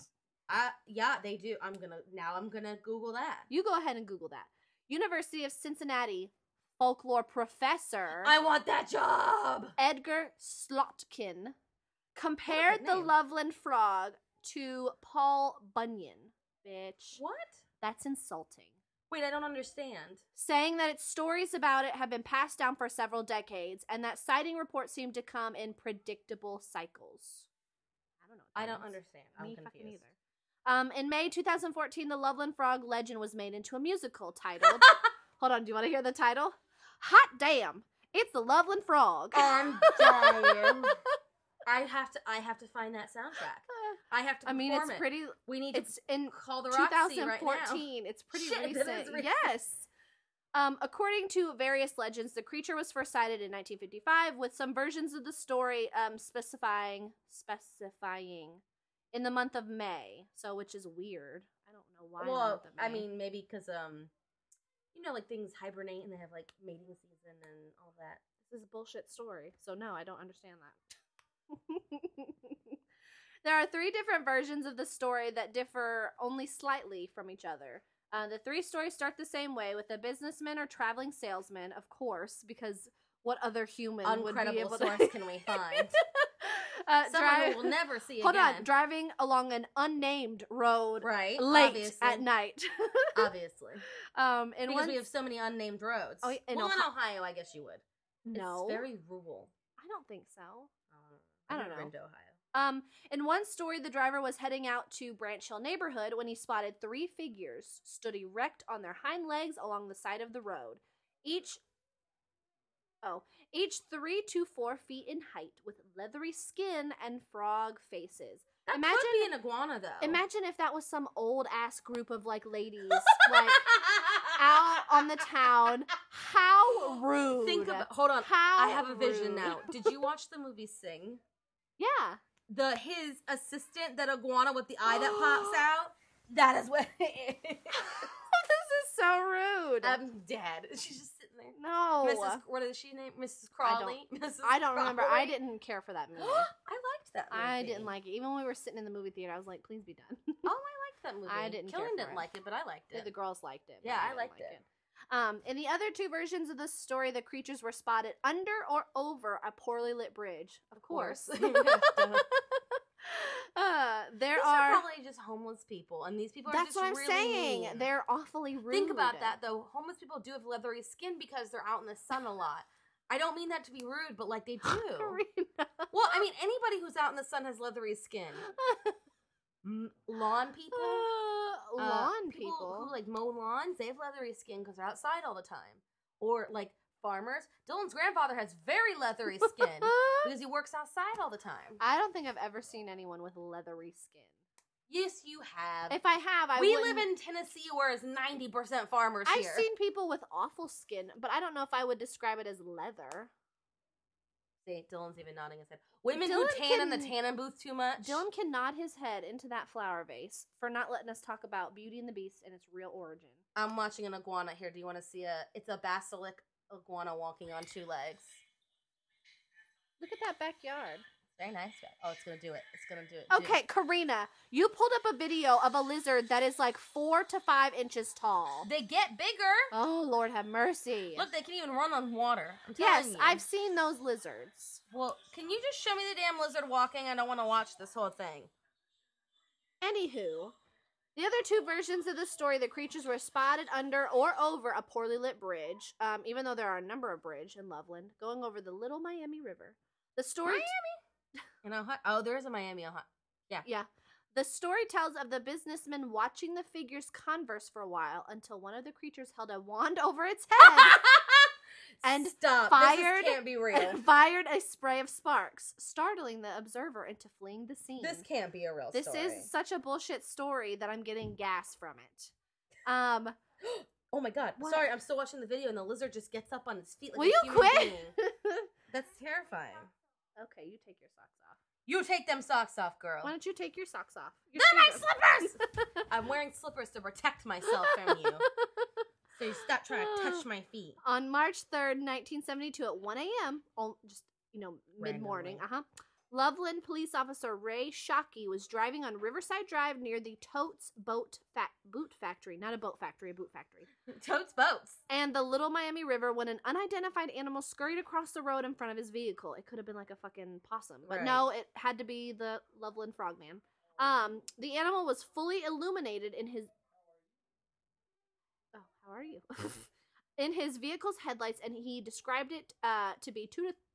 Yeah, they do. I'm gonna Google that. You go ahead and Google that. University of Cincinnati folklore professor. I want that job! Edgar Slotkin compared the Loveland frog to Paul Bunyan. Bitch. What? That's insulting. Wait, I don't understand. Saying that its stories about it have been passed down for several decades and that sighting reports seem to come in predictable cycles. I don't know. I don't understand. I'm confused. Fucking either. In May 2014, the Loveland Frog legend was made into a musical titled... Hold on, do you want to hear the title? Hot damn! It's the Loveland Frog. I'm dying. I have to find that soundtrack. I have to perform it. I mean, it's pretty... We need to it's in call the Roxy 2014. right now. It's pretty Shit, recent. that is recent. Yes. According to various legends, the creature was first sighted in 1955, with some versions of the story specifying in the month of May. So, which is weird. I don't know why. Well, I mean, maybe because you know, like things hibernate and they have like mating season and all that. This is a bullshit story. So no, I don't understand that. There are 3 different versions of the story that differ only slightly from each other. The 3 stories start the same way, with a businessman or traveling salesman, of course, because what other human would be able to... source can we find? Someone we'll never see again. Hold on, driving along an unnamed road, right? Late Obviously. at night. Obviously, because we have so many unnamed roads. Oh, in Ohio, I guess you would. No, it's very rural. I don't think so. I don't know. Been to Ohio. In one story, the driver was heading out to Branch Hill neighborhood when he spotted 3 figures stood erect on their hind legs along the side of the road. Each 3 to 4 feet in height, with leathery skin and frog faces. That could be an iguana, though. Imagine if that was some old ass group of like ladies, like out on the town. How rude! Hold on. How I have a vision rude. now. Did you watch the movie Sing? Yeah. His assistant, that iguana with the eye that pops out. That is what it is. This is so rude. I'm dead. She's just sitting there. No. What is she named? Mrs. Crawley? I don't remember. I didn't care for that movie. I liked that movie. I didn't like it. Even when we were sitting in the movie theater, I was like, please be done. Oh, I liked that movie. I didn't care Killian for didn't it. like it, but I liked it. The girls liked it. Yeah, I I didn't liked like it. In the other 2 versions of the story, the creatures were spotted under or over a poorly lit bridge. Of course. These are probably just homeless people, and these people are That's just what I'm really saying. mean. They're awfully rude. Think about that, though. Homeless people do have leathery skin because they're out in the sun a lot. I don't mean that to be rude, but like they do. Karina. Well, I mean, anybody who's out in the sun has leathery skin. Lawn people, lawn people who like mow lawns, they have leathery skin because they're outside all the time. Or like farmers. Dylan's grandfather has very leathery skin because he works outside all the time. I don't think I've ever seen anyone with leathery skin. Yes, you have. If I have, We live in Tennessee, where it's 90% farmers I've here. seen people with awful skin, but I don't know if I would describe it as leather. See, Dylan's even nodding his head. Women who tan in the tanning booth too much. Dylan can nod his head into that flower vase for not letting us talk about Beauty and the Beast and its real origin. I'm watching an iguana here. Do you want to see it's a basilic iguana walking on 2 legs. Look at that backyard. Very nice. Oh, it's going to do it. It's going to do it. Okay, Karina, you pulled up a video of a lizard that is like 4 to 5 inches tall. They get bigger. Oh, Lord have mercy. Look, they can even run on water. I'm telling you. Yes, I've seen those lizards. Well, can you just show me the damn lizard walking? I don't want to watch this whole thing. Anywho, the other 2 versions of the story, the creatures were spotted under or over a poorly lit bridge, even though there are a number of bridges in Loveland, going over the Little Miami River. The story... In Ohio? Oh, there is a Miami, Ohio. Yeah. Yeah. The story tells of the businessman watching the figures converse for a while until one of the creatures held a wand over its head and Stop. Fired, This can't be real. and fired a spray of sparks, startling the observer into fleeing the scene. This can't be a real This story. is such a bullshit story that I'm getting gas from it. Oh my god. What? Sorry, I'm still watching the video and the lizard just gets up on its feet like Will a you human quit? being. That's terrifying. Okay, you take your socks off. You take them socks off, girl. Why don't you take your socks off? They're my slippers! I'm wearing slippers to protect myself from you. So you stop trying to touch my feet. On March 3rd, 1972 at 1 a.m., just, mid-morning, Randomly. Loveland police officer Ray Shockey was driving on Riverside Drive near the Totes boot factory. Not a boat factory, a boot factory. Totes boats. And the Little Miami River when an unidentified animal scurried across the road in front of his vehicle. It could have been like a fucking possum. But Right. no, it had to be the Loveland Frogman. The animal was fully illuminated in his... Oh, how are you? in his vehicle's headlights, and he described it to be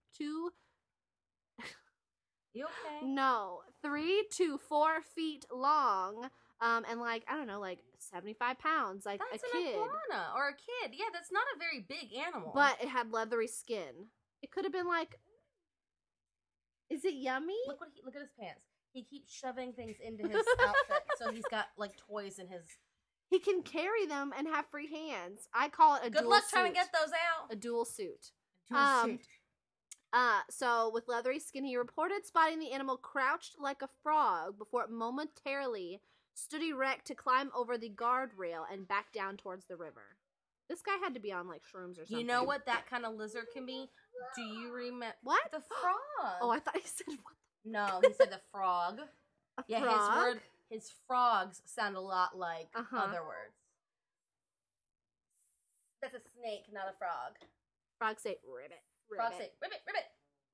3 to 4 feet long, and like, I don't know, like 75 pounds, like That's a an kid. iguana or a kid. Yeah, that's not a very big animal. But it had leathery skin. It could have been like, is it yummy? look at his pants. He keeps shoving things into his outfit, so he's got like toys in his. He can carry them and have free hands. I call it a Good dual luck suit. trying to get those out. A dual suit. Dual suit. So with leathery skin, he reported spotting the animal crouched like a frog before it momentarily stood erect to climb over the guardrail and back down towards the river. This guy had to be on like shrooms or something. You know what that kind of lizard can be? Do you remember What? the frog? Oh, I thought he said what? No, he said the frog. A frog? His frogs sound a lot like other words. That's a snake, not a frog. Frogs say ribbit. Frogs say ribbit, ribbit.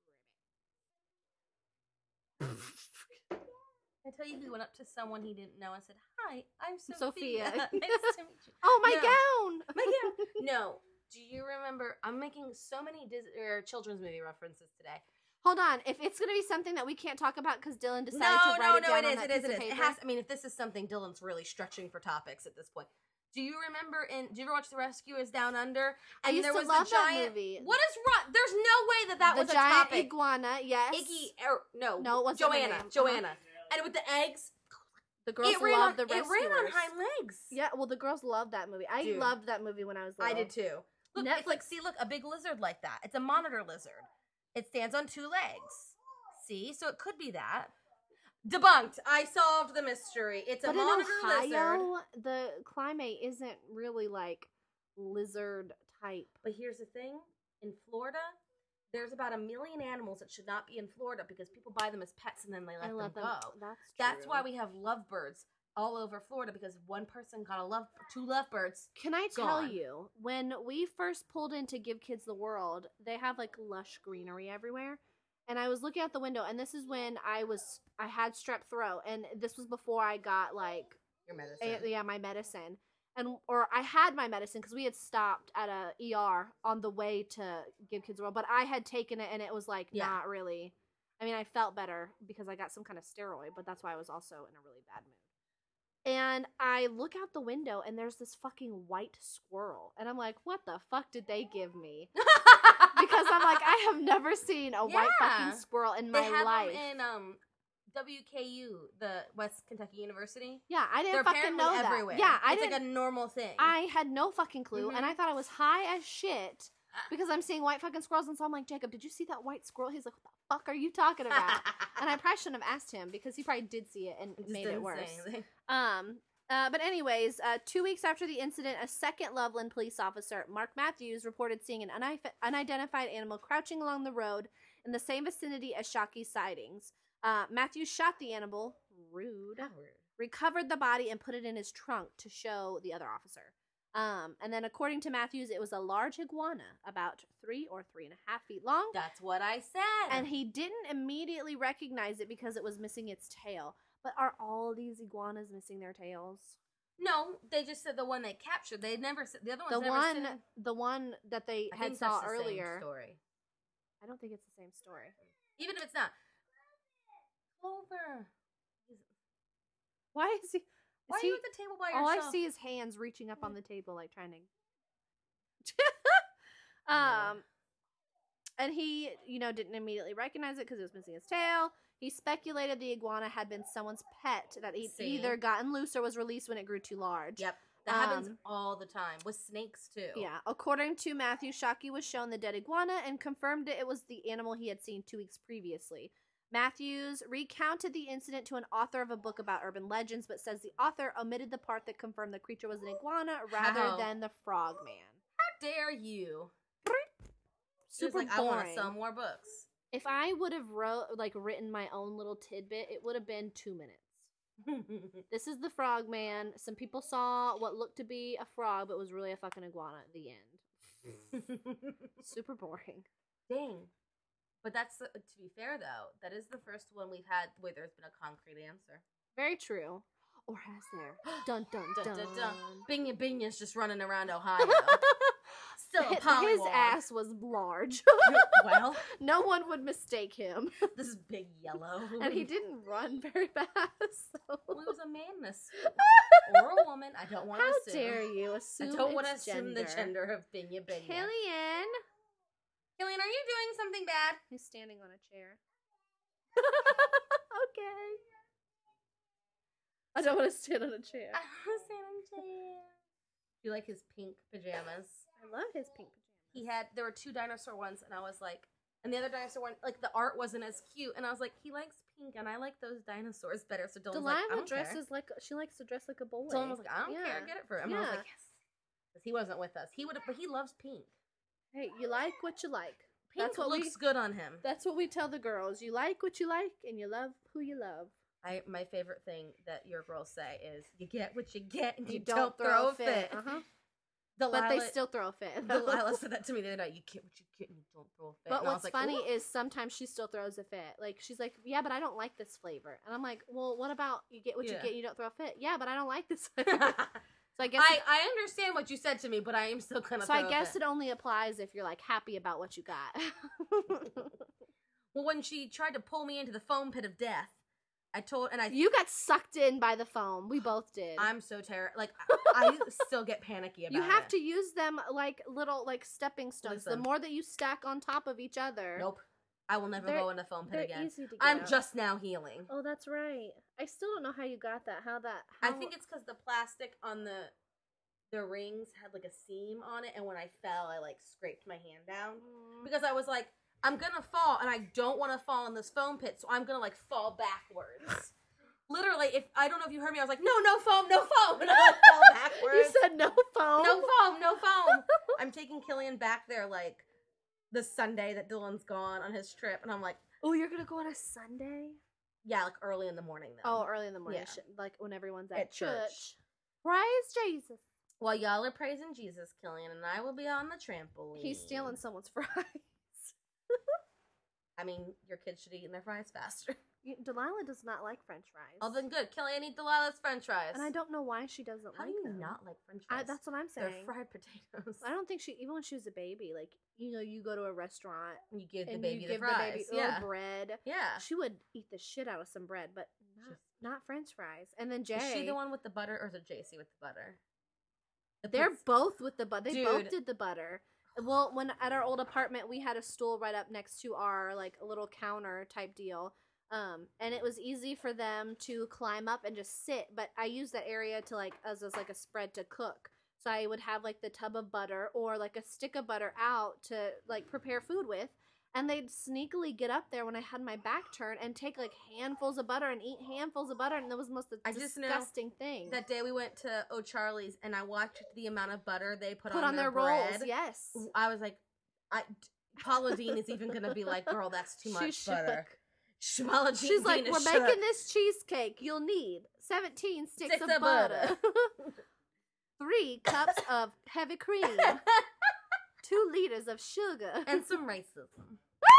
I tell you, he went up to someone he didn't know and said, "Hi, I'm Sophia. Sophia. Nice to meet you." Oh, my No. gown! My gown. No. Do you remember? I'm making so many children's movie references today. Hold on. If it's going to be something that we can't talk about because Dylan decided to write it down on that piece of paper. It has. I mean, if this is something, Dylan's really stretching for topics at this point. Do you remember? Do you ever watch The Rescue is Down Under? I used there to was love the giant, that movie. What is wrong? There's no way that The was a giant topic. iguana, yes. No, No, it wasn't her Joanna. name. Joanna. And with the eggs, The girls it ran loved on, the rescuers. It ran on hind legs. Yeah, well, the girls loved that movie. I Dude. loved that movie when I was little. I did too. Look, it's like, see, look, a big lizard like that. It's a monitor lizard. It stands on 2 legs. See, so it could be that. Debunked. I solved the mystery. It's a But monitor in Ohio, lizard. the climate isn't really like lizard type. But here's the thing: in Florida, there's about 1 million animals that should not be in Florida because people buy them as pets and then they let I them love go. them. That's true. That's why we have lovebirds all over Florida because one person got 2 lovebirds. Can I tell gone. you, when we first pulled in to Give Kids the World, they have like lush greenery everywhere. And I was looking out the window, and this is when I had strep throat, and this was before I got like Your medicine. my medicine. or I had my medicine because we had stopped at a ER on the way to give Kids World, but I had taken it and it was like not really. I mean, I felt better because I got some kind of steroid, but that's why I was also in a really bad mood. And I look out the window and there's this fucking white squirrel, and I'm like, what the fuck did they give me? Because I'm like, I have never seen a white fucking squirrel in my life. They have them in WKU, the West Kentucky University. Yeah, I didn't fucking know that. Everywhere. Yeah, it's like a normal thing. I had no fucking clue, and I thought I was high as shit because I'm seeing white fucking squirrels, and so I'm like, Jacob, did you see that white squirrel? He's like, what the fuck are you talking about? And I probably shouldn't have asked him because he probably did see it and made it worse. But anyways, 2 weeks after the incident, a second Loveland police officer, Mark Matthews, reported seeing an unidentified animal crouching along the road in the same vicinity as Shockey's sightings. Matthews shot the animal, recovered the body, and put it in his trunk to show the other officer. And then according to Matthews, it was a large iguana, about 3 or 3.5 feet long. That's what I said. And he didn't immediately recognize it because it was missing its tail. But are all these iguanas missing their tails? No, they just said the one they captured. They never said the other one's the one that they had saw earlier. Same story. I don't think it's the same story. Even if it's not. Clover. Why is he? Why are you at the table by yourself? All I see is hands reaching up on the table, like trying to. And he, didn't immediately recognize it because it was missing its tail. He speculated the iguana had been someone's pet that he'd either gotten loose or was released when it grew too large. Yep. That happens all the time with snakes too. Yeah. According to Matthew, Shockey was shown the dead iguana and confirmed it was the animal he had seen 2 weeks previously. Matthews recounted the incident to an author of a book about urban legends, but says the author omitted the part that confirmed the creature was an iguana rather than the frog man. How dare you? Super boring. I want to sell more books. If I would have written my own little tidbit, it would have been 2 minutes. This is the frog man. Some people saw what looked to be a frog, but was really a fucking iguana at the end. Super boring. Dang. But that's, to be fair, though, that is the first one we've had where there's been a concrete answer. Very true. Or has there? Dun, dun, dun, dun. Dun. Binya Binya's just running around Ohio. Still a pollywog. His ass was large. Well. No one would mistake him. This is big yellow. And he didn't run very fast. So. Well, he was a man this or a woman. I don't want to assume. How dare you assume I don't want to assume the gender of Binya Binya. Killian, are you doing something bad? He's standing on a chair. Okay. I don't want to stand on a chair. I want to stand on a chair. You like his pink pajamas? I love his pink pajamas. There were 2 dinosaur ones, and I was like, and the other dinosaur one, like the art wasn't as cute, and I was like, he likes pink, and I like those dinosaurs better. So Dylan's like, I don't care. She likes to dress like a boy. Dylan was like, I don't care, get it for him. And I was like, yes, because he wasn't with us. But he loves pink. Hey, you like what you like. Pink looks good on him. That's what we tell the girls. You like what you like, and you love who you love. My favorite thing that your girls say is, you get what you get, and you don't throw a fit. But they still throw a fit. Delilah said that to me the other night. You get what you get, and you don't throw a fit. But what's funny is sometimes she still throws a fit. Like, she's like, yeah, but I don't like this flavor. And I'm like, well, what about you get what you get, and you don't throw a fit? Yeah, but I don't like this flavor. So I guess I understand what you said to me, but I am still gonna. So I guess it only applies if you're like happy about what you got. Well, when she tried to pull me into the foam pit of death, you got sucked in by the foam. We both did. I'm so terrified. Like I still get panicky about it. You have to use them like little stepping stones. Listen, the more that you stack on top of each other. Nope. I will never go in a foam pit again. Easy to get I'm just now healing. Oh, that's right. I still don't know how you got that. I think it's because the plastic on the rings had like a seam on it, and when I fell, I like scraped my hand down because I was like, I'm gonna fall, and I don't want to fall in this foam pit, so I'm gonna like fall backwards. Literally, I don't know if you heard me, I was like, no foam, and I like fell backwards. You said no foam, no foam. I'm taking Killian back there like the Sunday that Dylan's gone on his trip, and I'm like, oh, you're gonna go on a Sunday? Yeah, like early in the morning though. Oh, early in the morning, yeah. Like when everyone's at church. Praise Jesus. While y'all are praising Jesus, Killian and I will be on the trampoline. He's stealing someone's fries. I mean, your kids should eat their fries faster. Delilah does not like French fries. Oh, then good. Killian, eat Delilah's French fries. And I don't know why she doesn't How like do you them. not like French fries? That's what I'm saying. They're fried potatoes. I don't think even when she was a baby, like, you go to a restaurant You give the and baby you the give fries. the baby yeah. bread. Yeah. She would eat the shit out of some bread, but not French fries. And then Jay. Is she the one with the butter, or is it JC with the butter? They're both with the butter. They both Dude. did the butter. Well, when at our old apartment, we had a stool right up next to our like a little counter type deal. And it was easy for them to climb up and just sit. But I used that area to like as like a spread to cook. So I would have like the tub of butter or like a stick of butter out to like prepare food with. And they'd sneakily get up there when I had my back turned and take like handfuls of butter and eat handfuls of butter. And that was the most disgusting thing. That day we went to O'Charlie's and I watched the amount of butter they put on their rolls. bread. Yes. I was like, Paula Deen is even going to be like, girl, that's too much butter. Paula Deen She's like, is we're shook. making this cheesecake. You'll need 17 sticks of butter. 3 cups of heavy cream. 2 liters of sugar. And some racism.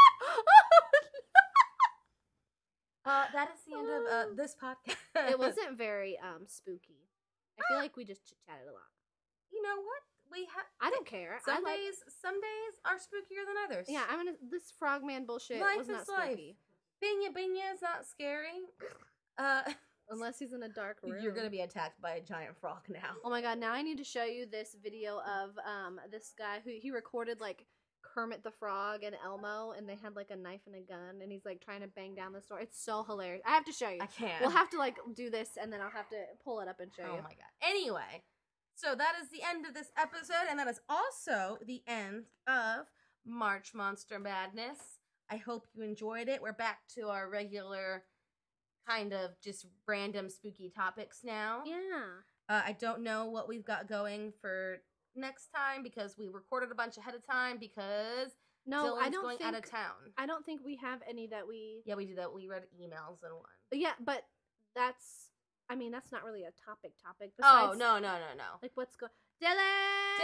That is the end of this podcast. It wasn't very spooky. I feel like we just chit-chatted a lot. You know what? I don't care. Some days are spookier than others. Yeah, this frogman bullshit Life was not is life. spooky. Binya is not scary. Unless he's in a dark room. You're gonna be attacked by a giant frog now. Oh my god, now I need to show you this video of this guy who he recorded like Kermit the Frog and Elmo, and they had like a knife and a gun, and he's like trying to bang down the door. It's so hilarious. I have to show you. I can't. We'll have to like do this, and then I'll have to pull it up and show you. Oh my god. Anyway, so that is the end of this episode, and that is also the end of March Monster Madness. I hope you enjoyed it. We're back to our regular kind of just random spooky topics now. Yeah. I don't know what we've got going for next time because we recorded a bunch ahead of time because Dylan's going out of town. I don't think we have any that we... Yeah, we did that. We read emails and one. Yeah, but that's not really a topic. Besides, no. Like, what's going... Dylan!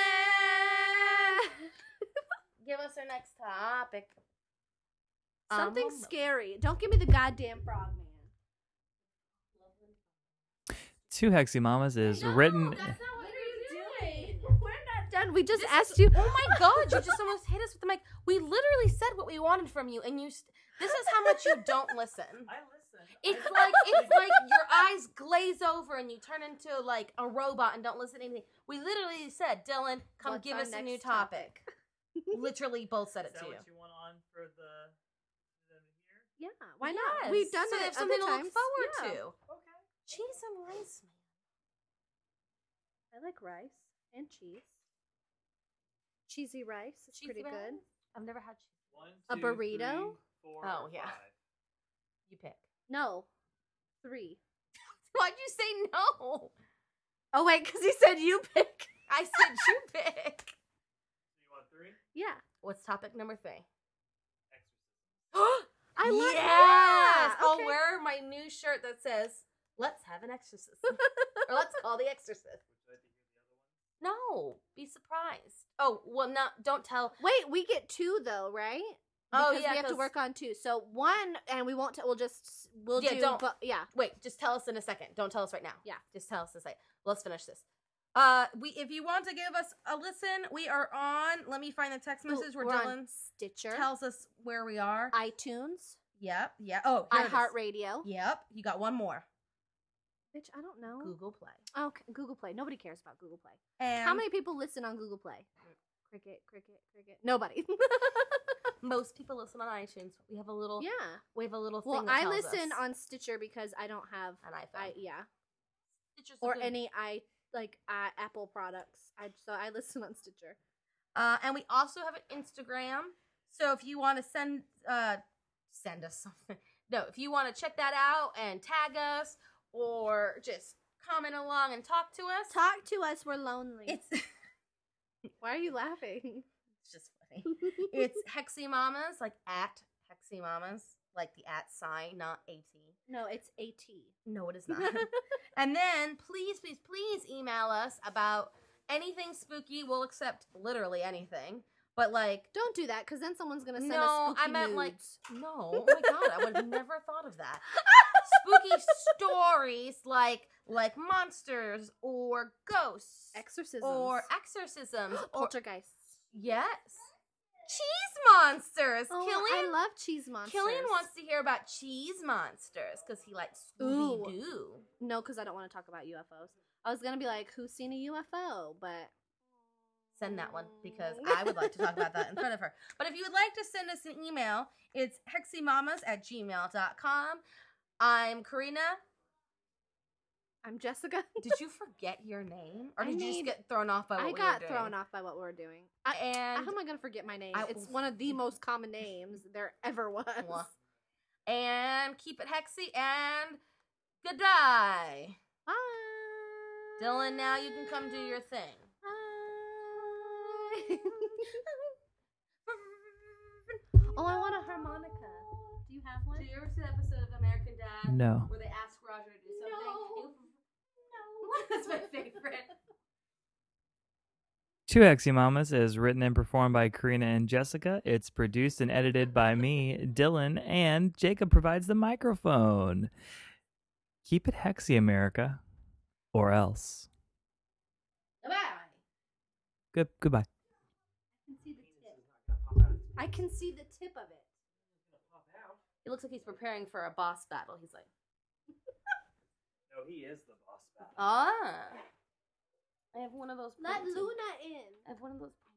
Give us our next topic. Something scary. Don't give me the goddamn frog man. Two Hexy Mamas is written. That's not what you're doing. We're not done. We just asked you. Oh my god, you just almost hit us with the mic. We literally said what we wanted from you, and this is how much you don't listen. I listen. It's like your eyes glaze over and you turn into like a robot and don't listen to anything. We literally said, Dylan, come What's give our us a next new topic. Literally both said it Is that to you. what you want on for them here? Yeah, why not? Yes. We've done so it they have other something to times. look forward Yeah. to. Okay. Cheese and rice, man. I like rice and cheese. Cheesy rice. It's pretty Cheesy good. rice? I've never had cheese. 1, A 2, burrito? 3, 4, Oh, yeah. 5. You pick. No. 3. Why'd you say no? Oh, wait, because he said you pick. I said you pick. So you want 3? Yeah. What's topic number 3? Exorcism. I love yes! that. I'll Okay. wear my new shirt that says, let's have an exorcism. Or let's call the exorcist. Would you like to hear the other one? No, be surprised. Oh, well, don't tell. Wait, we get 2 though, right? Oh, Because yeah, we have to 'cause- work on 2. So 1, and we won't. We'll Yeah, do. don't- Yeah. Wait, just tell us in a second. Don't tell us right now. Yeah. Just tell us in a second. Let's finish this. If you want to give us a listen, we are on. Let me find the text message where We're on Dylan Stitcher, tells us where we are. iTunes, Yep. Yeah. Oh, here it is. iHeartRadio. Yep. You got one more. Bitch, I don't know. Google Play. Okay, Google Play. Nobody cares about Google Play. And How many people listen on Google Play? Cricket. Nobody. most people listen on iTunes. We have a little. Yeah. We have a little thing. Well, that I tells listen us on Stitcher because I don't have an iPhone. Stitcher's a or good- any Apple products. So I listen on Stitcher. And we also have an Instagram. So if you want to send us something. No, if you want to check that out and tag us or just comment along and talk to us. Talk to us. We're lonely. It's Why are you laughing? it's just funny. It's Hexy Mamas, like at Hexy Mamas, like the at sign, not AT. No, it's AT. No, it is not. And then please email us about anything spooky. We'll accept literally anything. But like, Don't do that, because then someone's gonna send us no, spooky I meant like, nudes. no, oh my god, I would have never thought of that. Spooky stories like monsters or ghosts, Exorcisms. or exorcisms, or Poltergeists. yes, cheese monsters. Oh, Killian, I love cheese monsters. Killian wants to hear about cheese monsters because he likes Scooby Doo. No, because I don't want to talk about UFOs. I was gonna be like, who's seen a UFO? But Send that one because I would like to talk about that in front of her. But if you would like to send us an email, it's hexymamas@gmail.com. I'm Karina. I'm Jessica. Did you forget your name? Or did you just get thrown off by what we were doing? I got thrown off by what we were doing. How am I going to forget my name? It's one of the most common names there ever was. And keep it hexy and goodbye. Bye. Dylan, now you can come do your thing. Bye. Oh, I want a harmonica. Do you have one? Did you ever see the episode of American Dad? No. Where they ask Roger to do something? No. That's my favorite. Two Hexy Mamas is written and performed by Karina and Jessica. It's produced and edited by me, Dylan, and Jacob provides the microphone. Keep it hexy, America, or else. Bye. Goodbye. I can see the tip of it. It looks like he's preparing for a boss battle. He's like, No, he is the boss battle. ah. I have one of those. Let pointy- Luna in. I have one of those